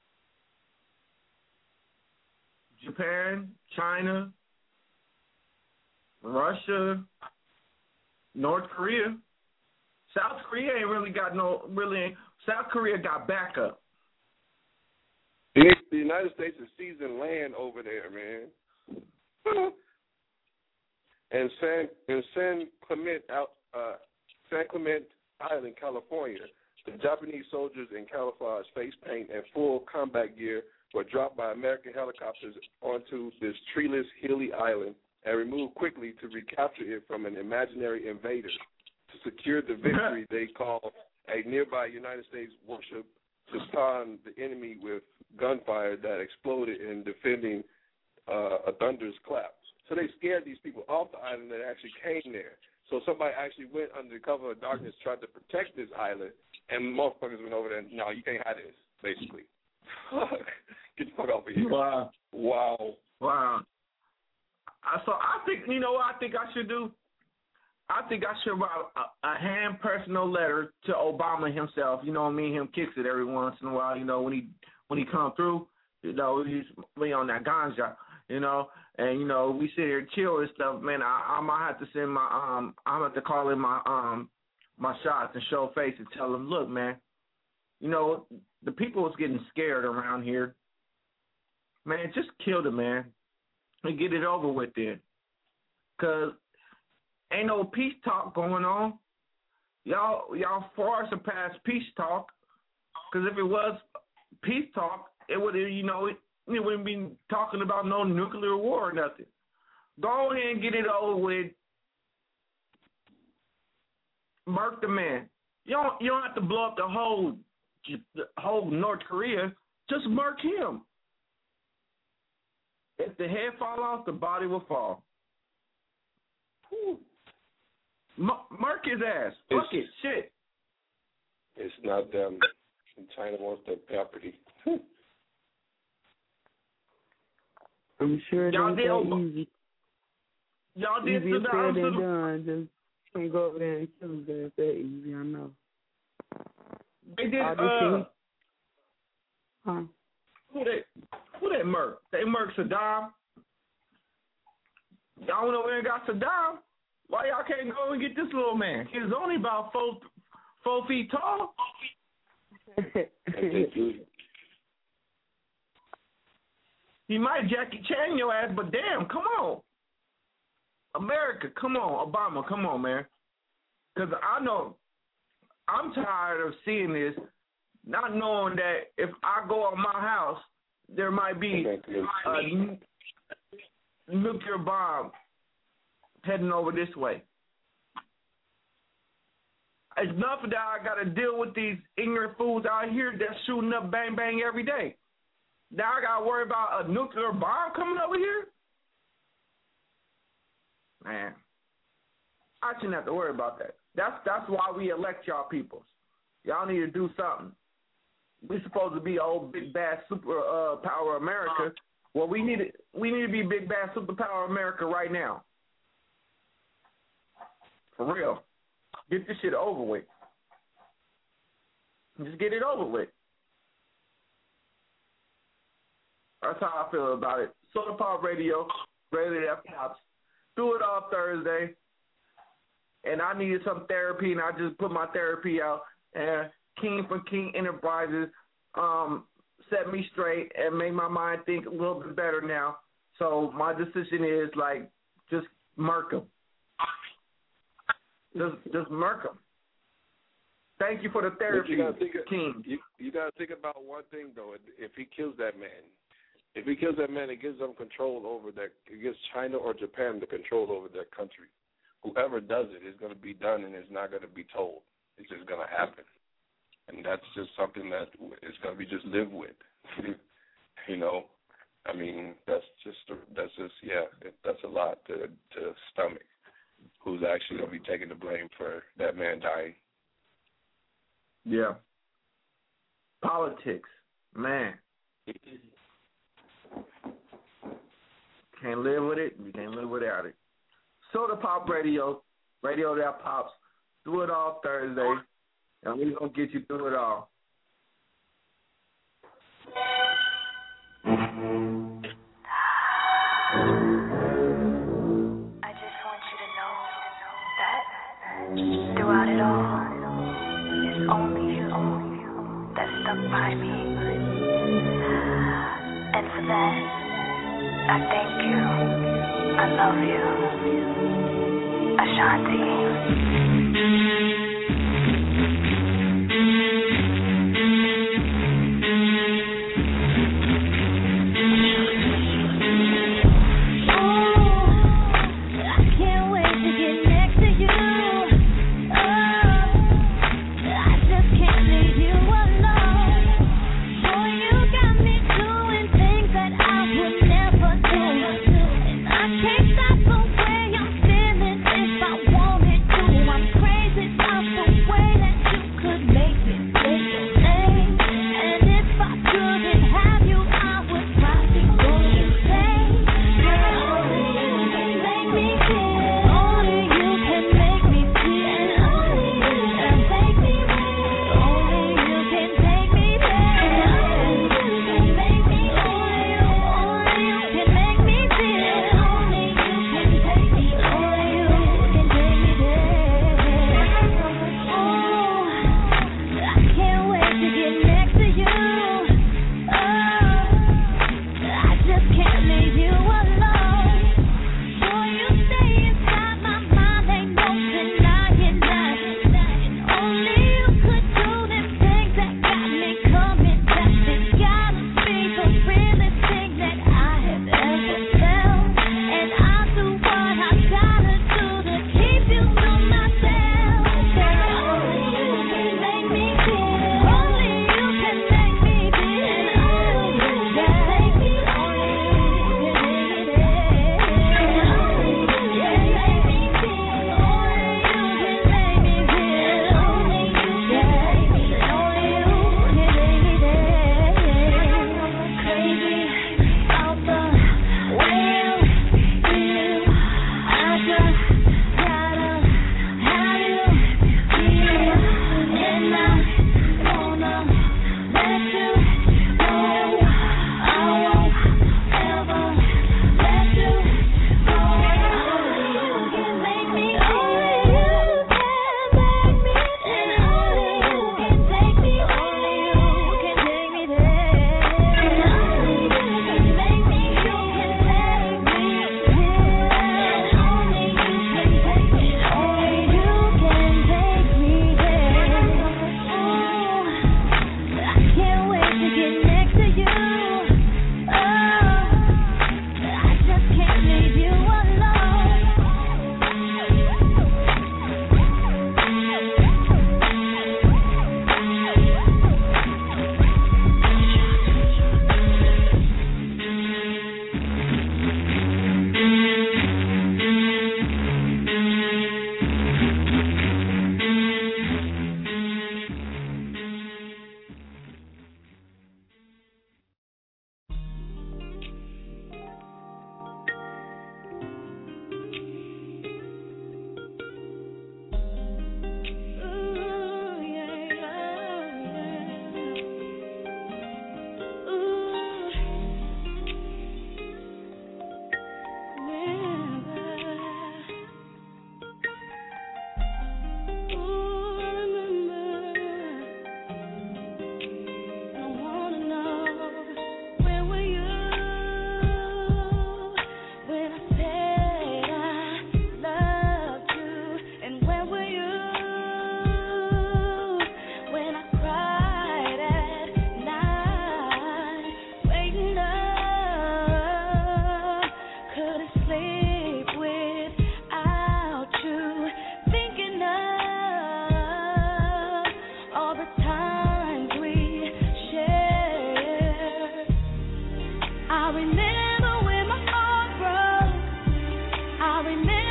Japan, China, Russia, North Korea. South Korea ain't really got South Korea got backup. The United States is seizing land over there, man. And San Clemente Island, California, the Japanese soldiers in camouflage, face paint, and full combat gear were dropped by American helicopters onto this treeless, hilly island and removed quickly to recapture it from an imaginary invader. To secure the victory, they called a nearby United States warship to stun the enemy with gunfire that exploded in defending a thunderous clap. So they scared these people off the island that actually came there. So somebody actually went under cover of darkness, tried to protect this island, and motherfuckers went over there and, no, you can't have this, basically. Get the fuck off of here. Wow. So I think, you know what I think I should do? I think I should write a hand personal letter to Obama himself. You know, me and him kicks it every once in a while. You know, when he come through, you know, he's really on that ganja. You know, and you know we sit here and chill and stuff. Man, I might have to send my I'm gonna have to call in my my shots and show face and tell them, look, man, you know the people is getting scared around here. Man, just kill the man and get it over with then, 'cause ain't no peace talk going on. Y'all far surpassed peace talk. 'Cause if it was peace talk, it would, you know, we wouldn't be talking about no nuclear war or nothing. Go ahead and get it over with. Murk the man. You don't have to blow up the whole North Korea. Just murk him. If the head fall off, the body will fall. Murk his ass. Fuck it. Shit. It's not them. China wants their property. I'm sure it ain't that easy. Y'all did easier Saddam said than done. Just can't go over there and kill them. It's that easy, I know. They did. Who they murk? They murk Saddam. Y'all went over there and got Saddam. Why y'all can't go and get this little man? He's only about 4 feet tall. He might Jackie Chan your ass, but damn, come on. America, come on. Obama, come on, man. Because I know I'm tired of seeing this, not knowing that if I go on my house, there might be a nuclear bomb heading over this way. It's enough that I got to deal with these ignorant fools out here that's shooting up bang bang every day. Now I got to worry about a nuclear bomb coming over here? Man, I shouldn't have to worry about that. That's why we elect y'all peoples. Y'all need to do something. We're supposed to be old big bad super power America. Well, we need to be big bad superpower America right now. For real. Get this shit over with. Just get it over with. That's how I feel about it. Solar Pop Radio, Rated F Pops. Do it all Thursday. And I needed some therapy, and I just put my therapy out. And King from King Enterprises set me straight and made my mind think a little bit better now. So my decision is, like, just murk him. Just murk him. Thank you for the therapy, King. You got to think about one thing, though. If he kills that man, it gives them control over that. It gives China or Japan the control over their country. Whoever does it is going to be done, and it's not going to be told. It's just going to happen. And that's just something that is going to be just lived with. You know, I mean, that's a lot to stomach. Who's actually going to be taking the blame for that man dying? Yeah. Politics, man. Can't live with it. You can't live without it. Soda Pop Radio, radio that pops. Do it all Thursday, and we're gonna get you through it all. I just want you to know that throughout it all, it's only you that stuck by me. And for that, I thank you. I love you. Ashanti.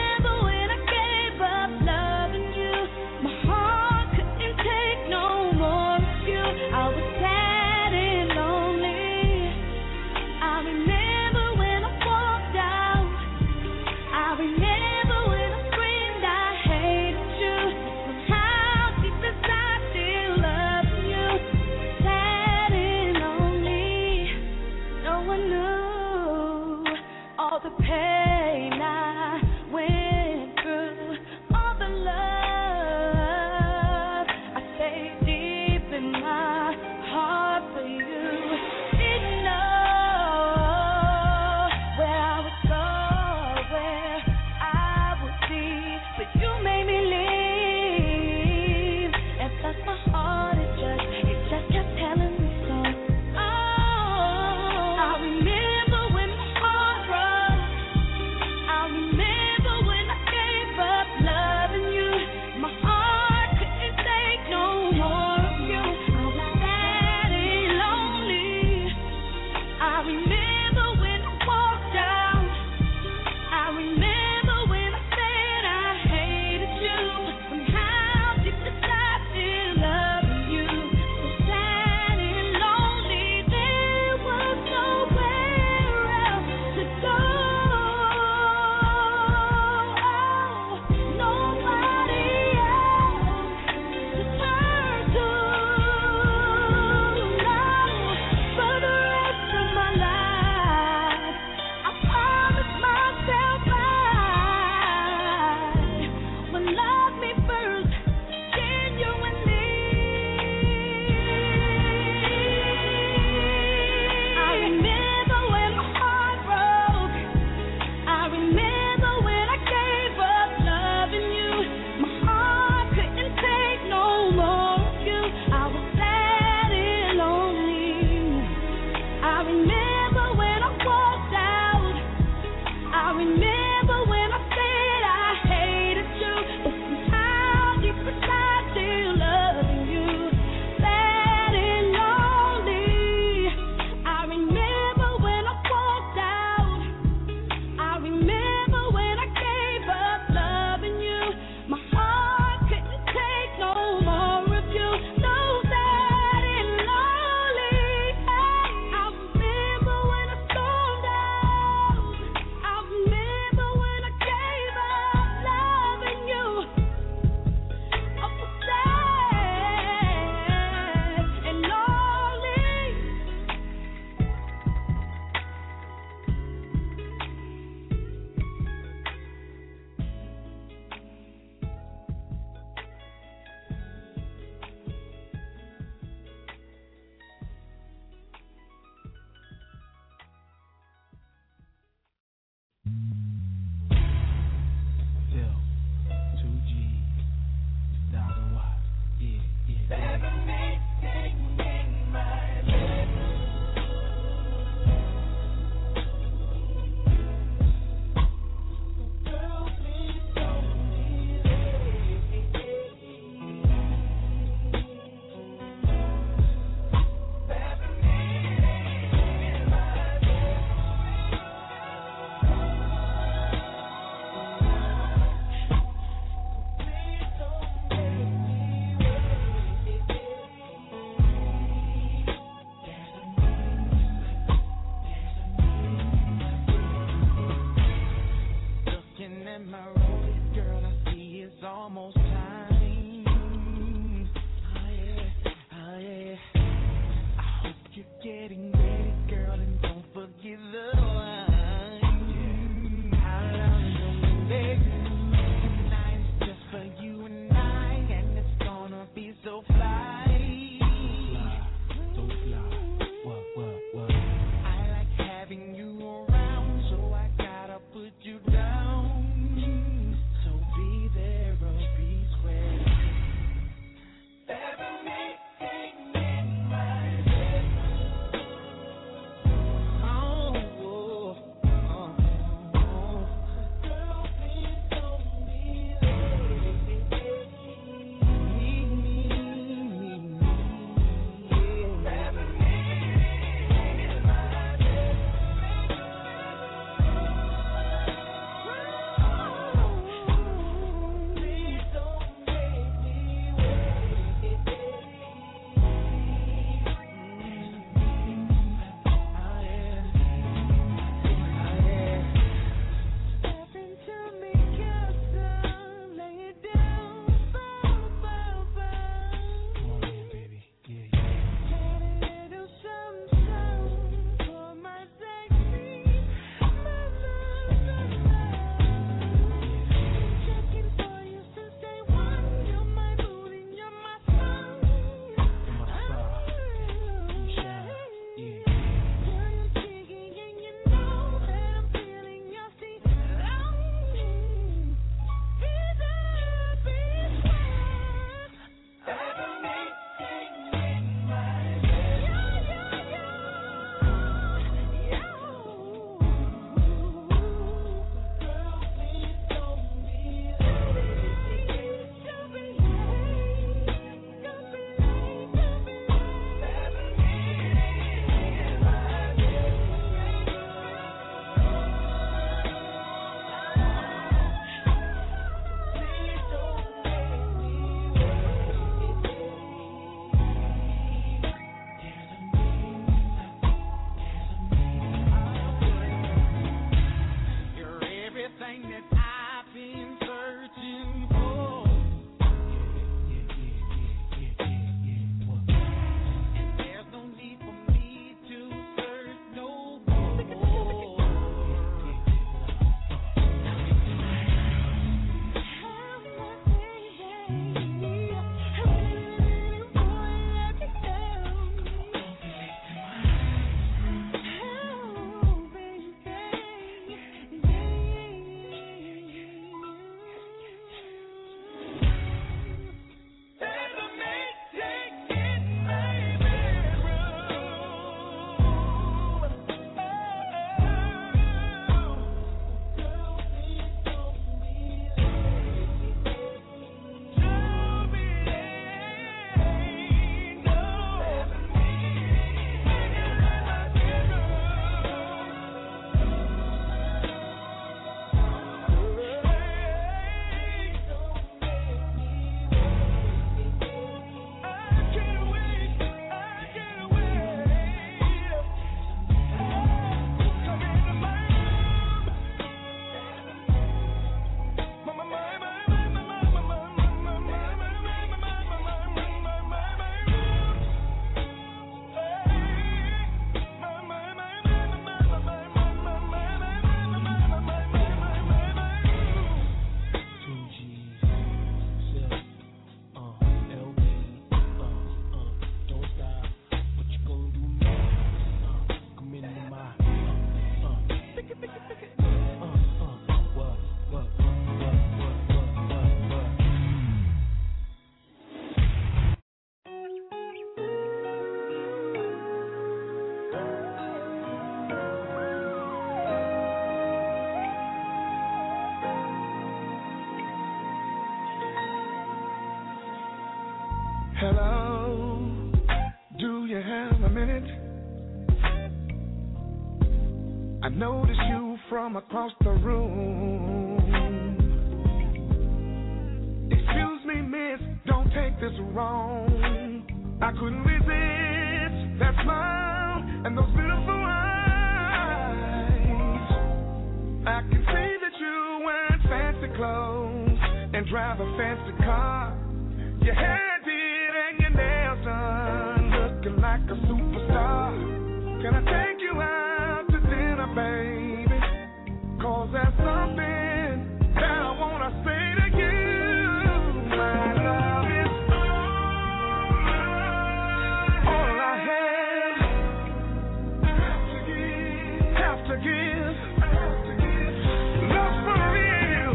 No more. Hello, do you have a minute? I noticed you from across the room. Excuse me, miss, don't take this wrong. I couldn't resist that smile and those beautiful eyes. I can see that you wear fancy clothes and drive a fancy car. Your hair did and your nails done, looking like a superstar. Can I take you out to dinner, baby? 'Cause there's something that I wanna say to you. My love is all I have to give. Love for real.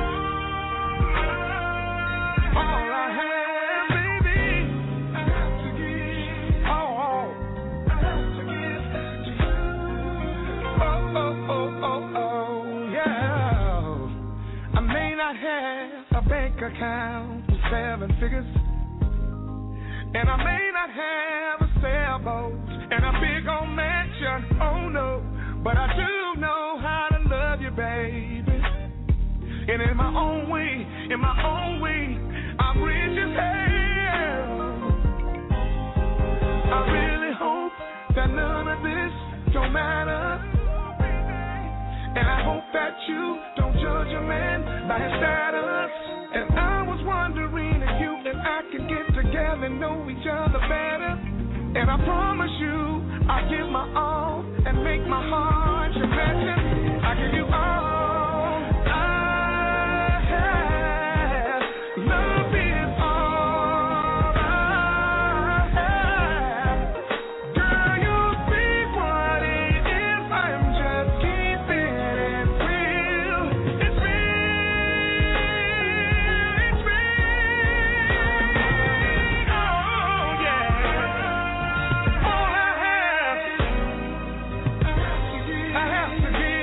All I have, baby, to give. Oh, I have to give to you. Oh, yeah. I may not have a bank account with 7 figures, and I may not have a sailboat and a big old mansion. Oh no, but I do know how to love you, baby. And in my own way, I'm rich as hell. I really hope that none of this don't matter. And I hope that you don't judge a man by his status. And I was wondering if you and I can get together and know each other better. And I promise you, I'll give my all and make my heart your mansion. I give you all I have. Love is all I have. Girl, you see what it is. I'm just keeping it real. It's real. It's real. Oh, yeah. All I have to give.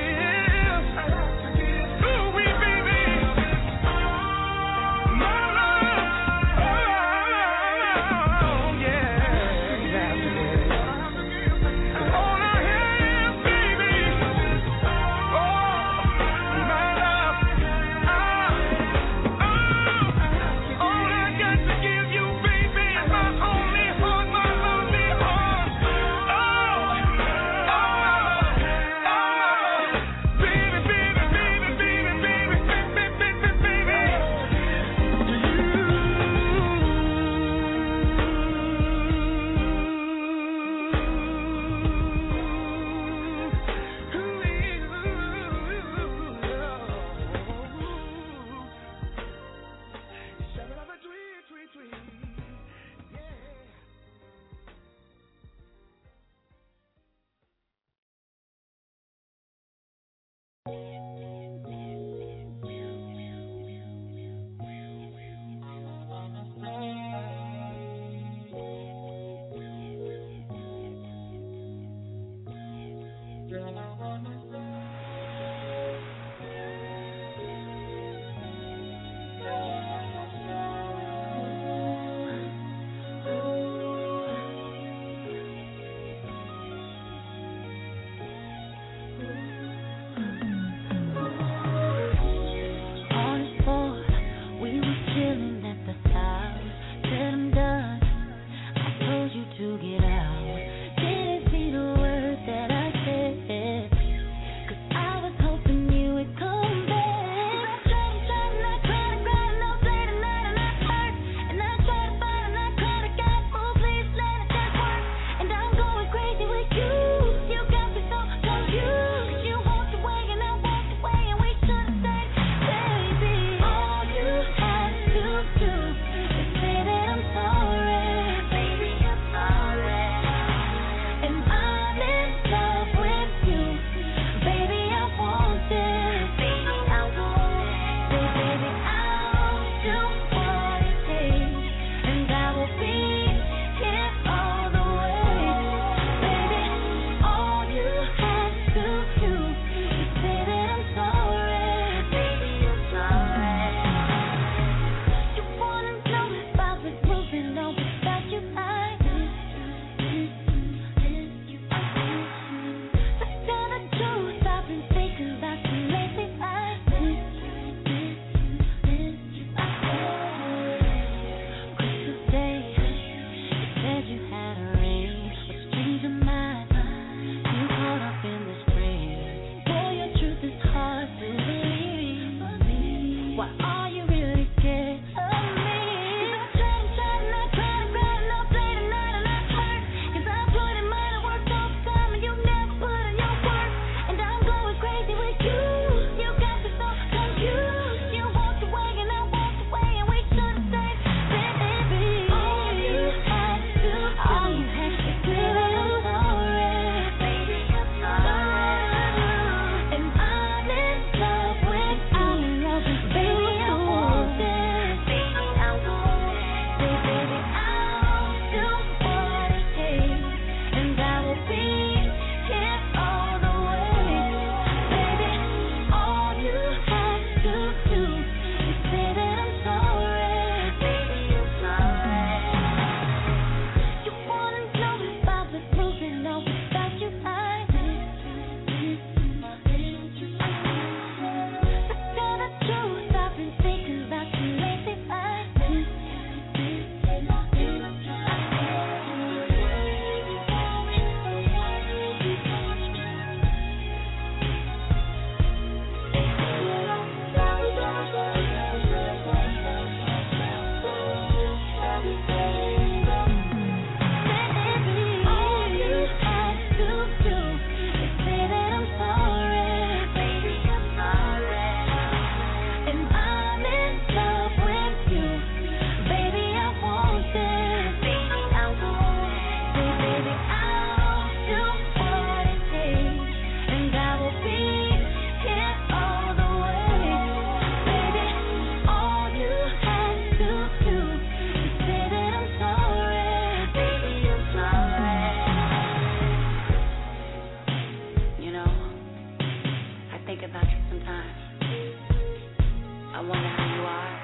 wonder how you are.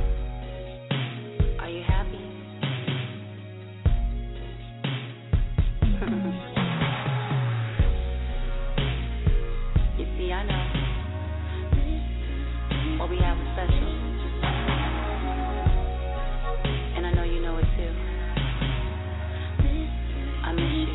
Are you happy? You see, I know what we have is special. And I know you know it too. I miss you.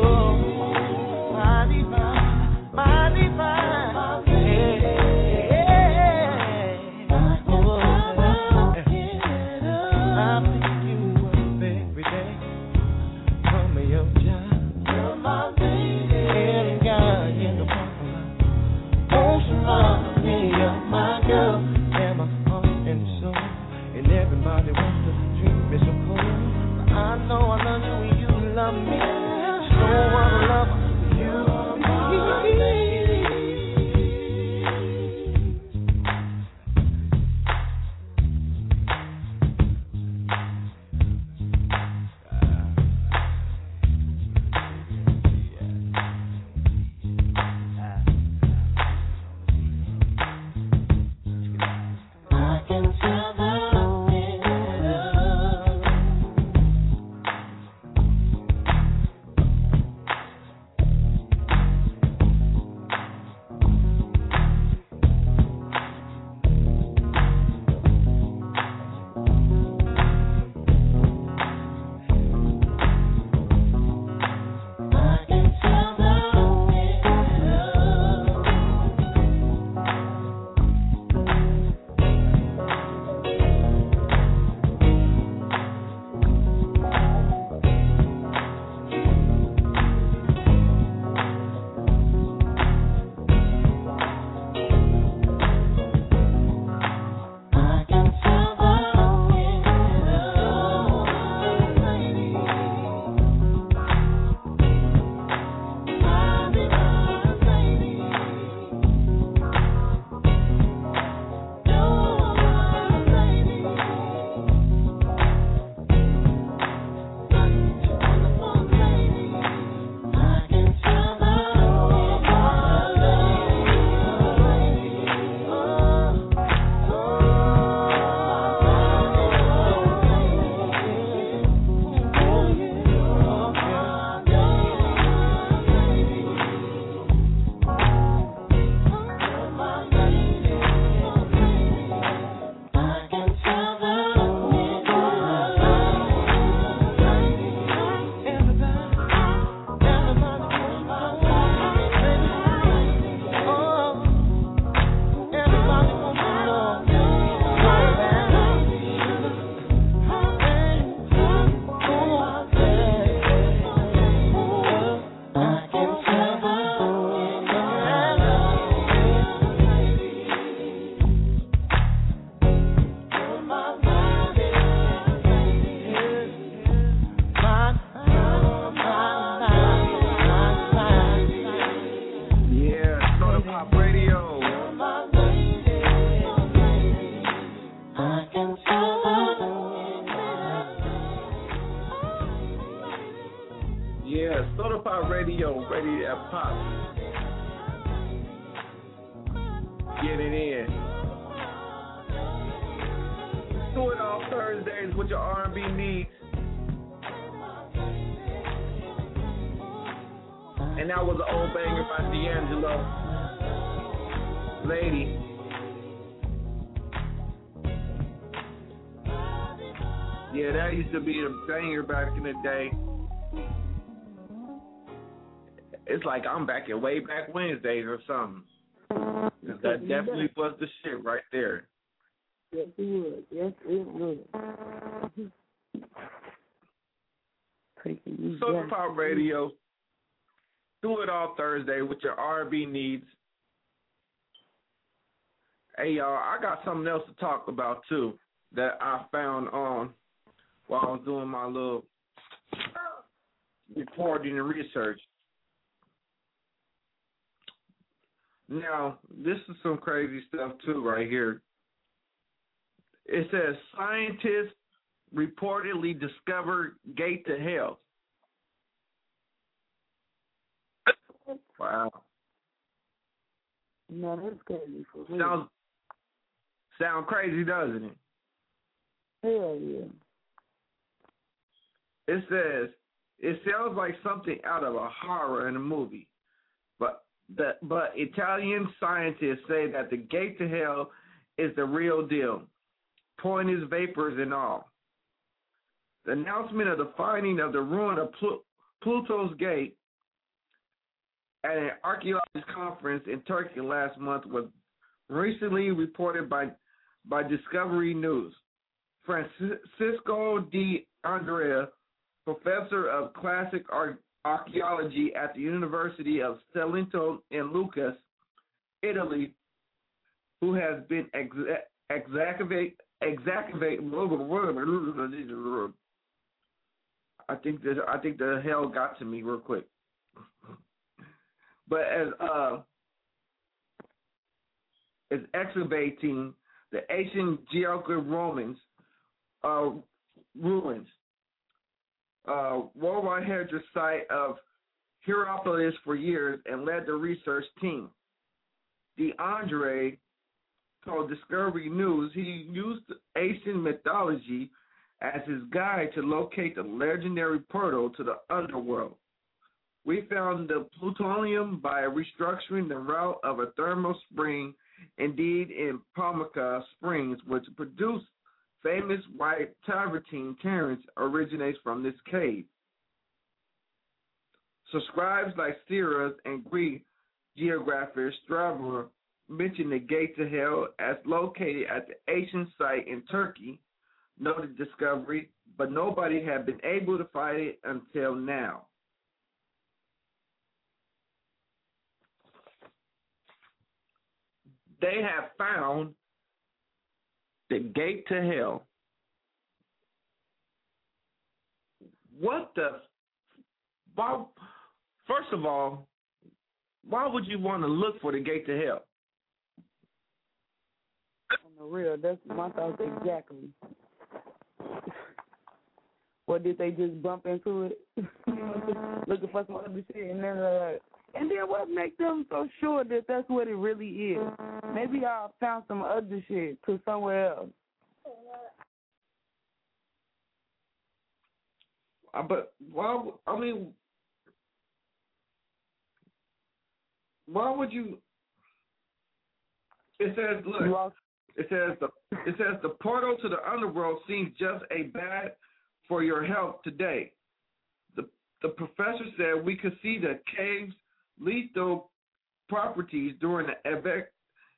Yeah. Pop Radio. Yeah, Soda Pop Radio, ready to pop. Get it in. Do it on Thursdays with your R&B needs. And that was an old banger by D'Angelo. Lady. Yeah, that used to be a banger back in the day. It's like I'm back at way back Wednesdays or something. That definitely was the shit right there. Yes, it would. Yes, it would. Soda Pop Radio. Do it all Thursday with your R&B needs. Hey, y'all, I got something else to talk about, too, that I found on while I was doing my little reporting and research. Now, this is some crazy stuff, too, right here. It says, scientists reportedly discovered gate to hell. Wow. No, that's crazy for me. Sound crazy, doesn't it? Hell yeah. It says, it sounds like something out of a horror in a movie. But Italian scientists say that the gate to hell is the real deal. Poisonous vapors and all. The announcement of the finding of the ruin of Pluto's gate at an archaeological conference in Turkey last month was recently reported by Discovery News. Francisco D. Andrea, professor of classic archaeology at the University of Salento in Lucca, Italy, who has been exacerbate. I think the hell got to me real quick. But as excavating the ancient Georgian Romans ruins, worldwide head the site of Hierapolis for years and led the research team. DeAndre told Discovery News he used ancient mythology as his guide to locate the legendary portal to the underworld. We found the plutonium by restructuring the route of a thermal spring, indeed in Palmica Springs, which produced famous white travertine terrace originates from this cave. So scribes like Sirius and Greek geographer Strabo mentioned the gate to hell as located at the ancient site in Turkey, noted Discovery, but nobody had been able to find it until now. They have found the gate to hell. What the? Why, first of all, why would you want to look for the gate to hell? On the real, that's my thoughts exactly. Or did they just bump into it? Looking for some other shit, and then what makes them so sure that that's what it really is? Maybe I found some other shit to somewhere else. But why? I mean, why would you? It says, look. It says the portal to the underworld seems just as bad for your health today. The professor said we could see the cave's lethal properties during the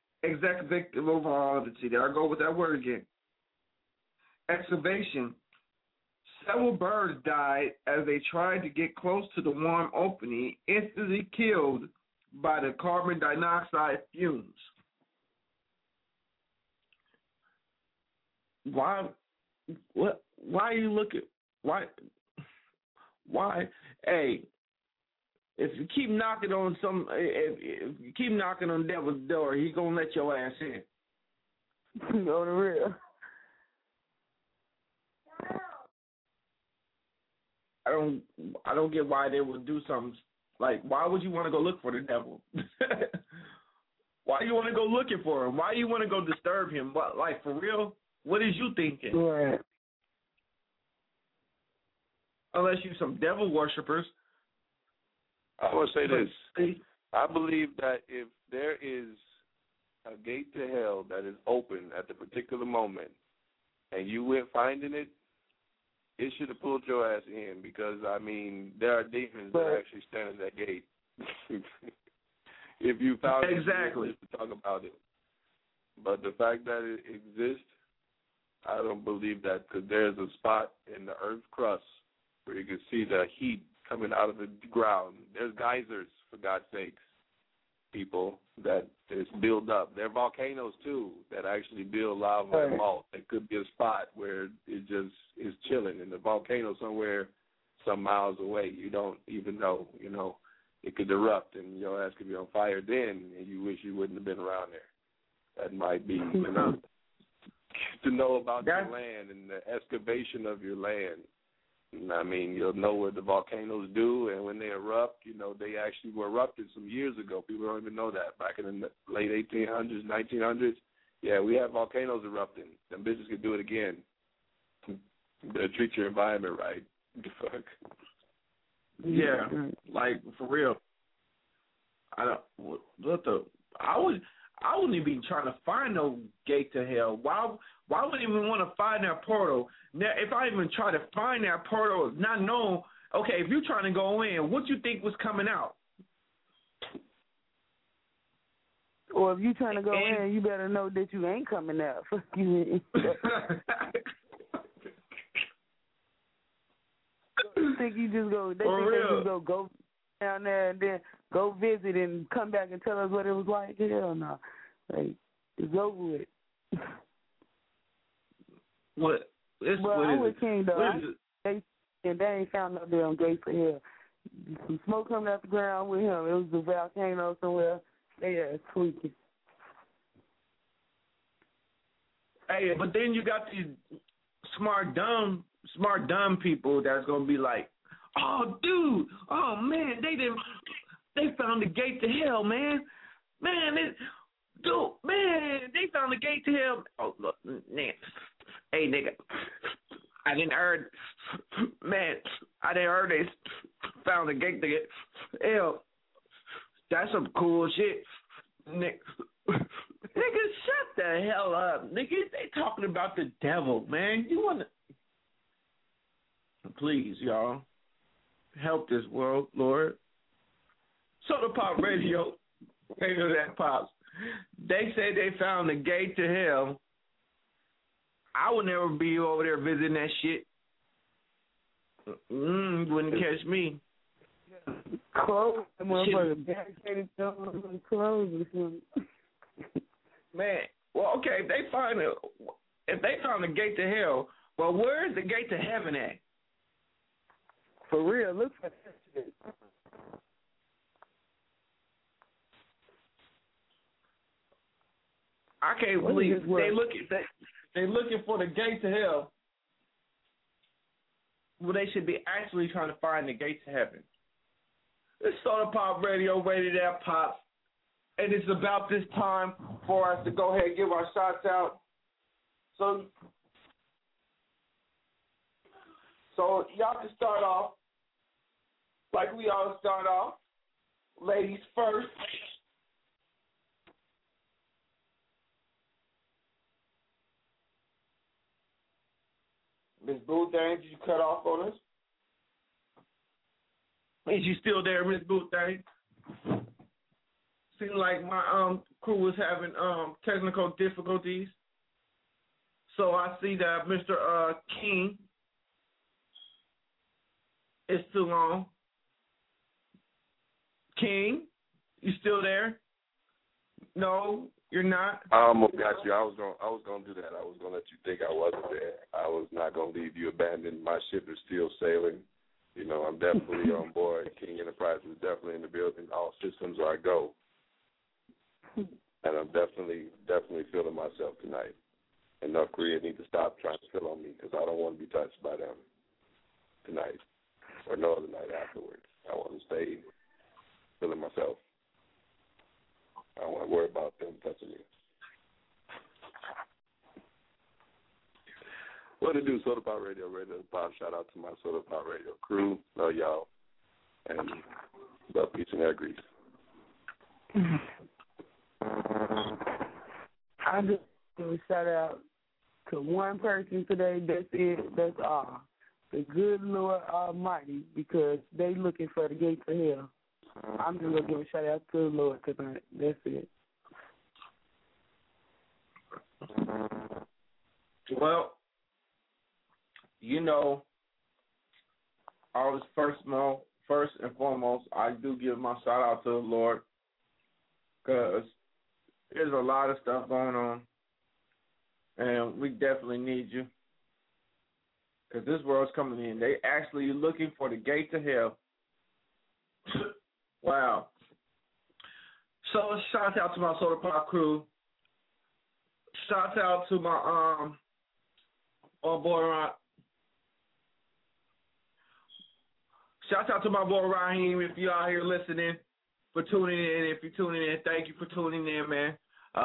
there I go with that word again. Excavation. Several birds died as they tried to get close to the warm opening, instantly killed by the carbon dioxide fumes. Why? What? Why are you looking? Why? Hey, if you keep knocking on if you keep knocking on the devil's door, he's gonna let your ass in. On the real. I don't get why they would do something like. Why would you want to go look for the devil? Why you want to go looking for him? Why you want to go disturb him? What, like, for real? What is you thinking? Right. Unless you some devil worshippers. I will say this. I believe that if there is a gate to hell that is open at the particular moment and you went finding it, it should have pulled your ass in because, I mean, there are demons that actually stand at that gate. If you found exactly it, to talk about it. But the fact that it exists, I don't believe that because there's a spot in the earth's crust where you can see the heat coming out of the ground. There's geysers, for God's sakes, people, that is built up. There are volcanoes, too, that actually build lava and malt. It could be a spot where it just is chilling in the volcano somewhere some miles away. You don't even know, you know. It could erupt and your ass could be on fire then, and you wish you wouldn't have been around there. That might be enough to know about your land and the excavation of your land. I mean, you'll know what the volcanoes do, and when they erupt, you know, they actually were erupted some years ago. People don't even know that. Back in the late 1800s, 1900s, yeah, we have volcanoes erupting. Them bitches could do it again. Better treat your environment right. Fuck. Yeah, like for real. I wouldn't even be trying to find no gate to hell. Why would I even want to find that portal? Now, if I even try to find that portal, not knowing, okay, if you're trying to go in, what you think was coming out? Or if you're trying to go in, you better know that you ain't coming out. Fuck you. Think you just go? They think they just go down there and then go visit and come back and tell us what it was like. Hell no, like it's over with. What? I'm with King though. They ain't found no damn gate for hell. Some smoke coming out the ground with him. It was the volcano somewhere. They are tweaking. Hey, but then you got these smart dumb people that's gonna be like, oh dude, oh man, they found the gate to hell, man, they found the gate to hell. Oh look, man, hey nigga, I didn't heard they found the gate to hell. That's some cool shit, nigga. Nigga, shut the hell up, nigga. They talking about the devil, man. You wanna? Please, y'all, help this world, Lord. Soda Pop Radio, Radio That Pops. They say they found the gate to hell. I would never be over there visiting that shit. Wouldn't catch me. Clothes, motherfucker, barricaded clothes or something. Man, well, okay, if they found the gate to hell, well, where is the gate to heaven at? For real, look for that shit. I can't believe they looking for the gate to hell. Well, they should be actually trying to find the gate to heaven. It's Soda Pop Radio, Radio That Pops, and it's about this time for us to go ahead and give our shots out. So y'all can start off like we all start off. Ladies first. Miss Boothang, did you cut off on us? Is you still there, Miss Boothang? Seemed like my crew was having technical difficulties. So I see that Mr. King is still on. King, you still there? No, you're not. I almost got you. I was gonna do that. I was gonna let you think I wasn't there. I was not gonna leave you abandoned. My ship is still sailing. You know, I'm definitely on board. King Enterprise is definitely in the building. All systems are go. And I'm definitely feeling myself tonight. And North Korea need to stop trying to feel on me because I don't want to be touched by them tonight or no other night afterwards. I want to stay feeling myself. I don't want to worry about them touching me. What to do, Soda Pop Radio, Radio Pop. Shout out to my Soda Pop Radio crew. Love y'all. And love peace and air grease. I just give a shout out to one person today. That's it. That's all. The good Lord Almighty, because they looking for the gates of hell. I'm just going to give a shout out to the Lord tonight. That's it. Well, you know, always first and foremost, I do give my shout out to the Lord because there's a lot of stuff going on, and we definitely need you because this world's coming in. They actually looking for the gates of hell. Wow. So shout out to my Soda Pop crew. Shout out to my boy shout out to my boy Raheem if you out here listening, for tuning in. If you're tuning in, thank you for tuning in, man.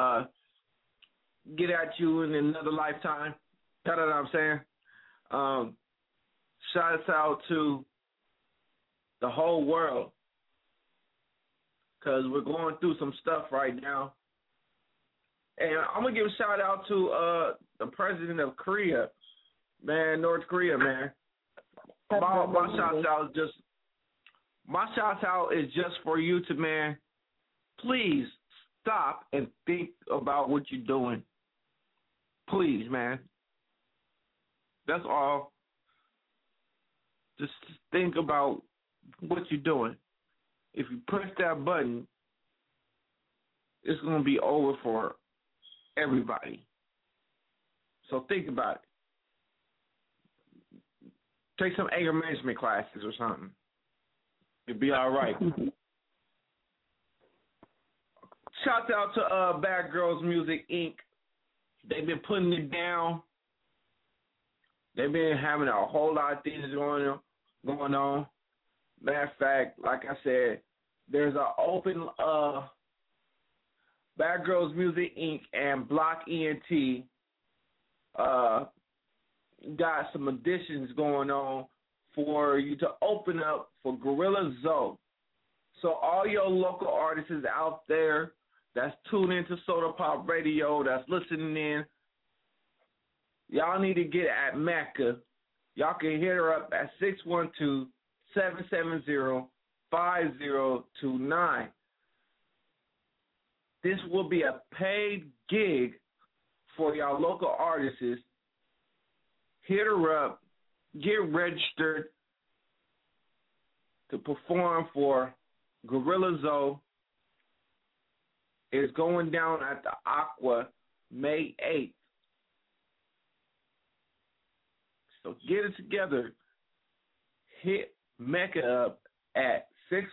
Get at you in another lifetime. You know what I'm saying? Shout out to the whole world because we're going through some stuff right now. And I'm going to give a shout out to the president of Korea, man, North Korea, man. My shout out is just for you to, man, please stop and think about what you're doing. Please, man. That's all. Just think about what you're doing. If you press that button, it's going to be over for everybody. So think about it. Take some anger management classes or something. You'll be all right. Shout out to Bad Girls Music, Inc. They've been putting it down. They've been having a whole lot of things going on. Matter of fact, like I said, there's an open Bad Girls Music, Inc. and Block ENT got some additions going on for you to open up for Gorilla Zoe. So all your local artists out there that's tuned into Soda Pop Radio, that's listening in, y'all need to get at Mecca. Y'all can hit her up at 612-770-5029. This will be a paid gig for y'all local artists. Hit her up, get registered to perform for Gorilla Zoe. It's going down at the Aqua May 8th. So get it together. Hit Mecca up at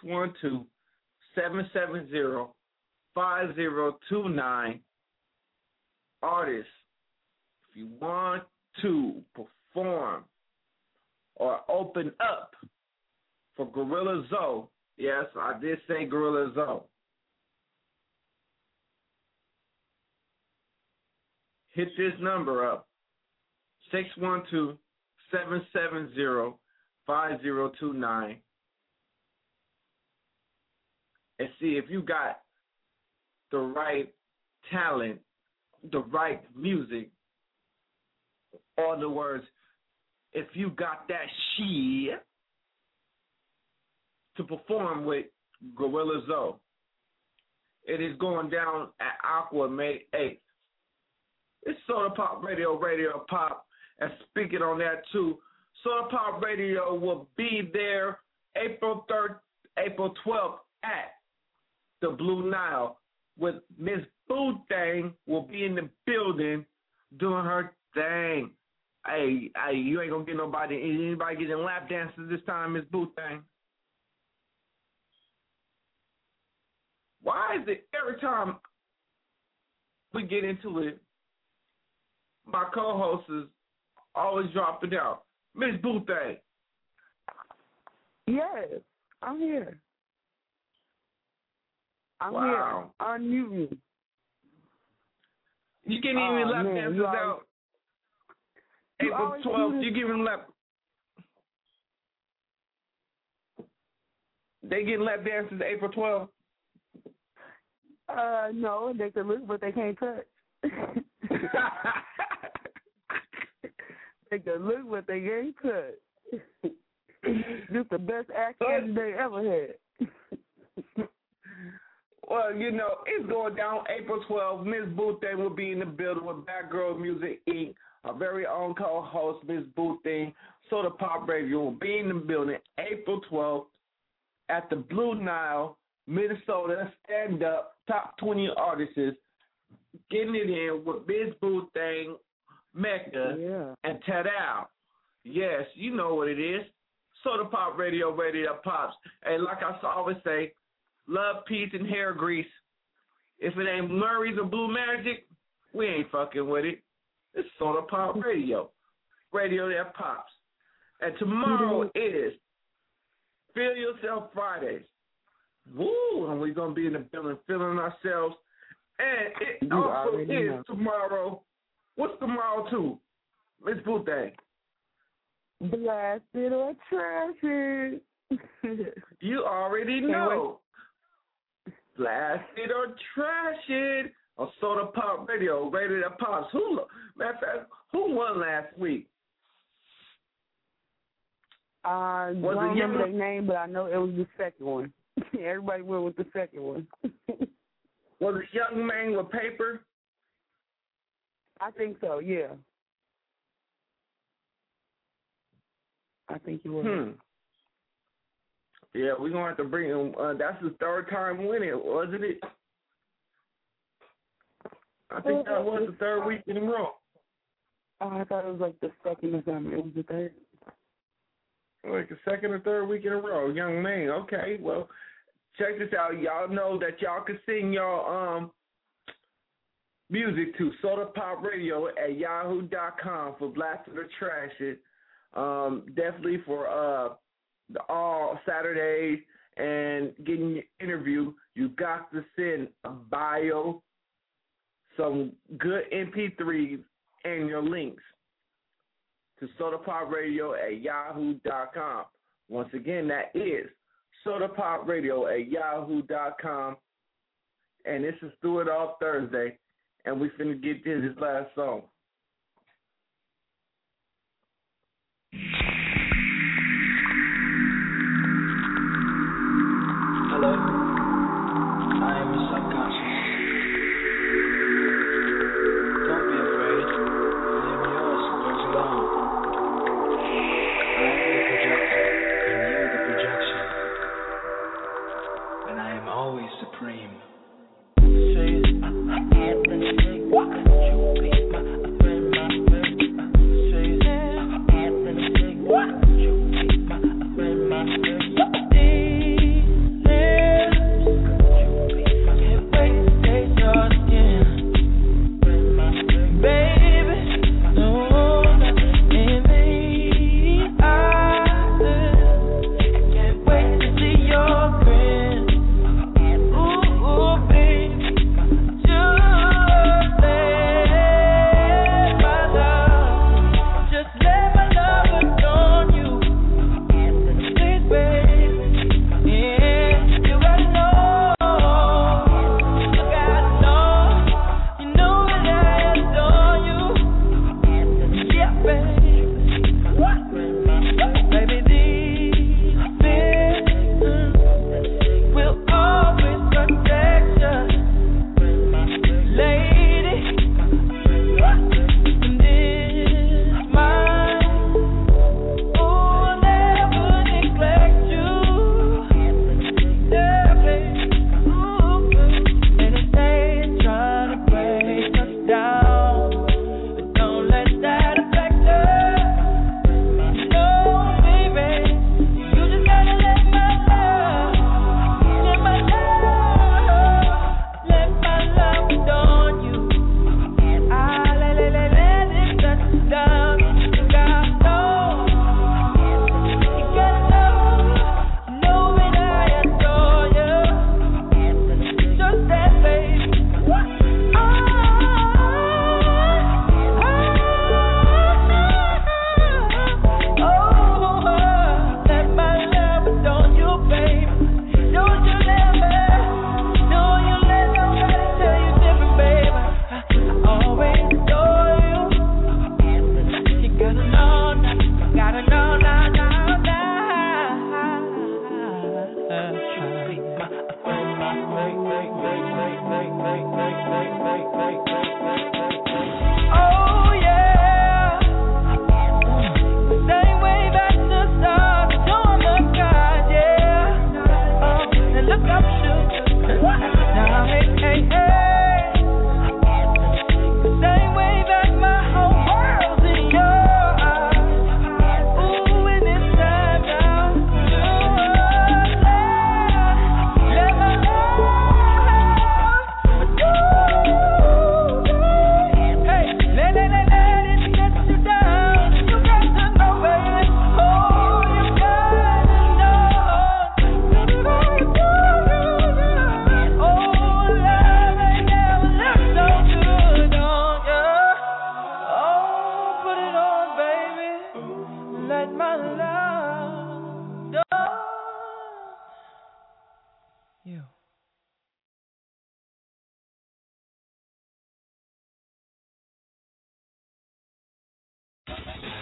612-770-5029. Artists, if you want to perform or open up for Gorilla Zoe, yes, I did say Gorilla Zoe, hit this number up, 612-770-5029, and see if you got the right talent, the right music. In other words, if you got that shit to perform with Gorilla Zoe. It is going down at Aqua May 8th. It's Soda Pop Radio, Radio Pop, and speaking on that too, Soda Pop Radio will be there April 12th at the Blue Nile with Miss Boo Thang will be in the building doing her thing. Hey, you ain't gonna get anybody getting lap dances this time, Miss Boothang. Why is it every time we get into it, my co-hosts is always dropping out? Miss Boothang. Yes, I'm here. I'm here. Unmute me. You getting any lap dances out? April 12th, you giving lap. They getting lap dances April 12th? No, they can look, but they can't touch. They can look, but they can't touch. This the best action they ever had. Well, you know, it's going down April 12th. Ms. Boothang will be in the building with Bad Girl Music Inc. Our very own co-host, Ms. Boothang, Soda Pop Radio will be in the building April 12th at the Blue Nile, Minnesota, stand-up, top 20 artists, getting it in with Ms. Boothang, Mecca, and Tadal. Yes, you know what it is. Soda Pop Radio, Radio that pops. Hey, like I always say, love, peace, and hair grease. If it ain't Murray's or Blue Magic, we ain't fucking with it. It's Soda Pop Radio, Radio that pops. And tomorrow is Feel Yourself Fridays. Woo! And we're going to be in the building feeling ourselves. And it also is tomorrow. What's tomorrow, too? Miss Boothang. Blasted or trashed. You already know. Blasted or trashed on Soda Pop Radio, Radio that pops. Who won last week? I don't remember their name, but I know it was the second one. Everybody went with the second one. Was it Young Man with Paper? I think so, yeah. I think you was. Yeah, we're going to have to bring him. That's his third time winning, wasn't it? I think that was the third week in a row. Oh, I thought it was like the second or something. It was the third. Like the second or third week in a row. Young Man. Okay, well, check this out. Y'all know that y'all can sing your music to Soda Pop Radio at yahoo.com for Blasted or Trash It. Definitely for all Saturdays and getting your interview, you got to send a bio, some good MP3s, and your links to Soda Pop Radio at yahoo.com. Once again, that is Soda Pop Radio at yahoo.com. And this is Do It All Thursday, and we finna get to this last song. Hello, I am your subconscious. Don't be afraid, I am yours, don't you long. I am the projector, and you the projection. And I am always supreme. Say it, I've been sick, could you be my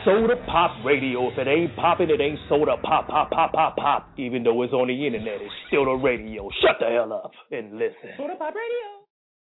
Soda Pop Radio. If it ain't popping, it ain't soda pop, pop, pop, pop, pop. Even though it's on the internet, it's still the radio. Shut the hell up and listen. Soda Pop Radio.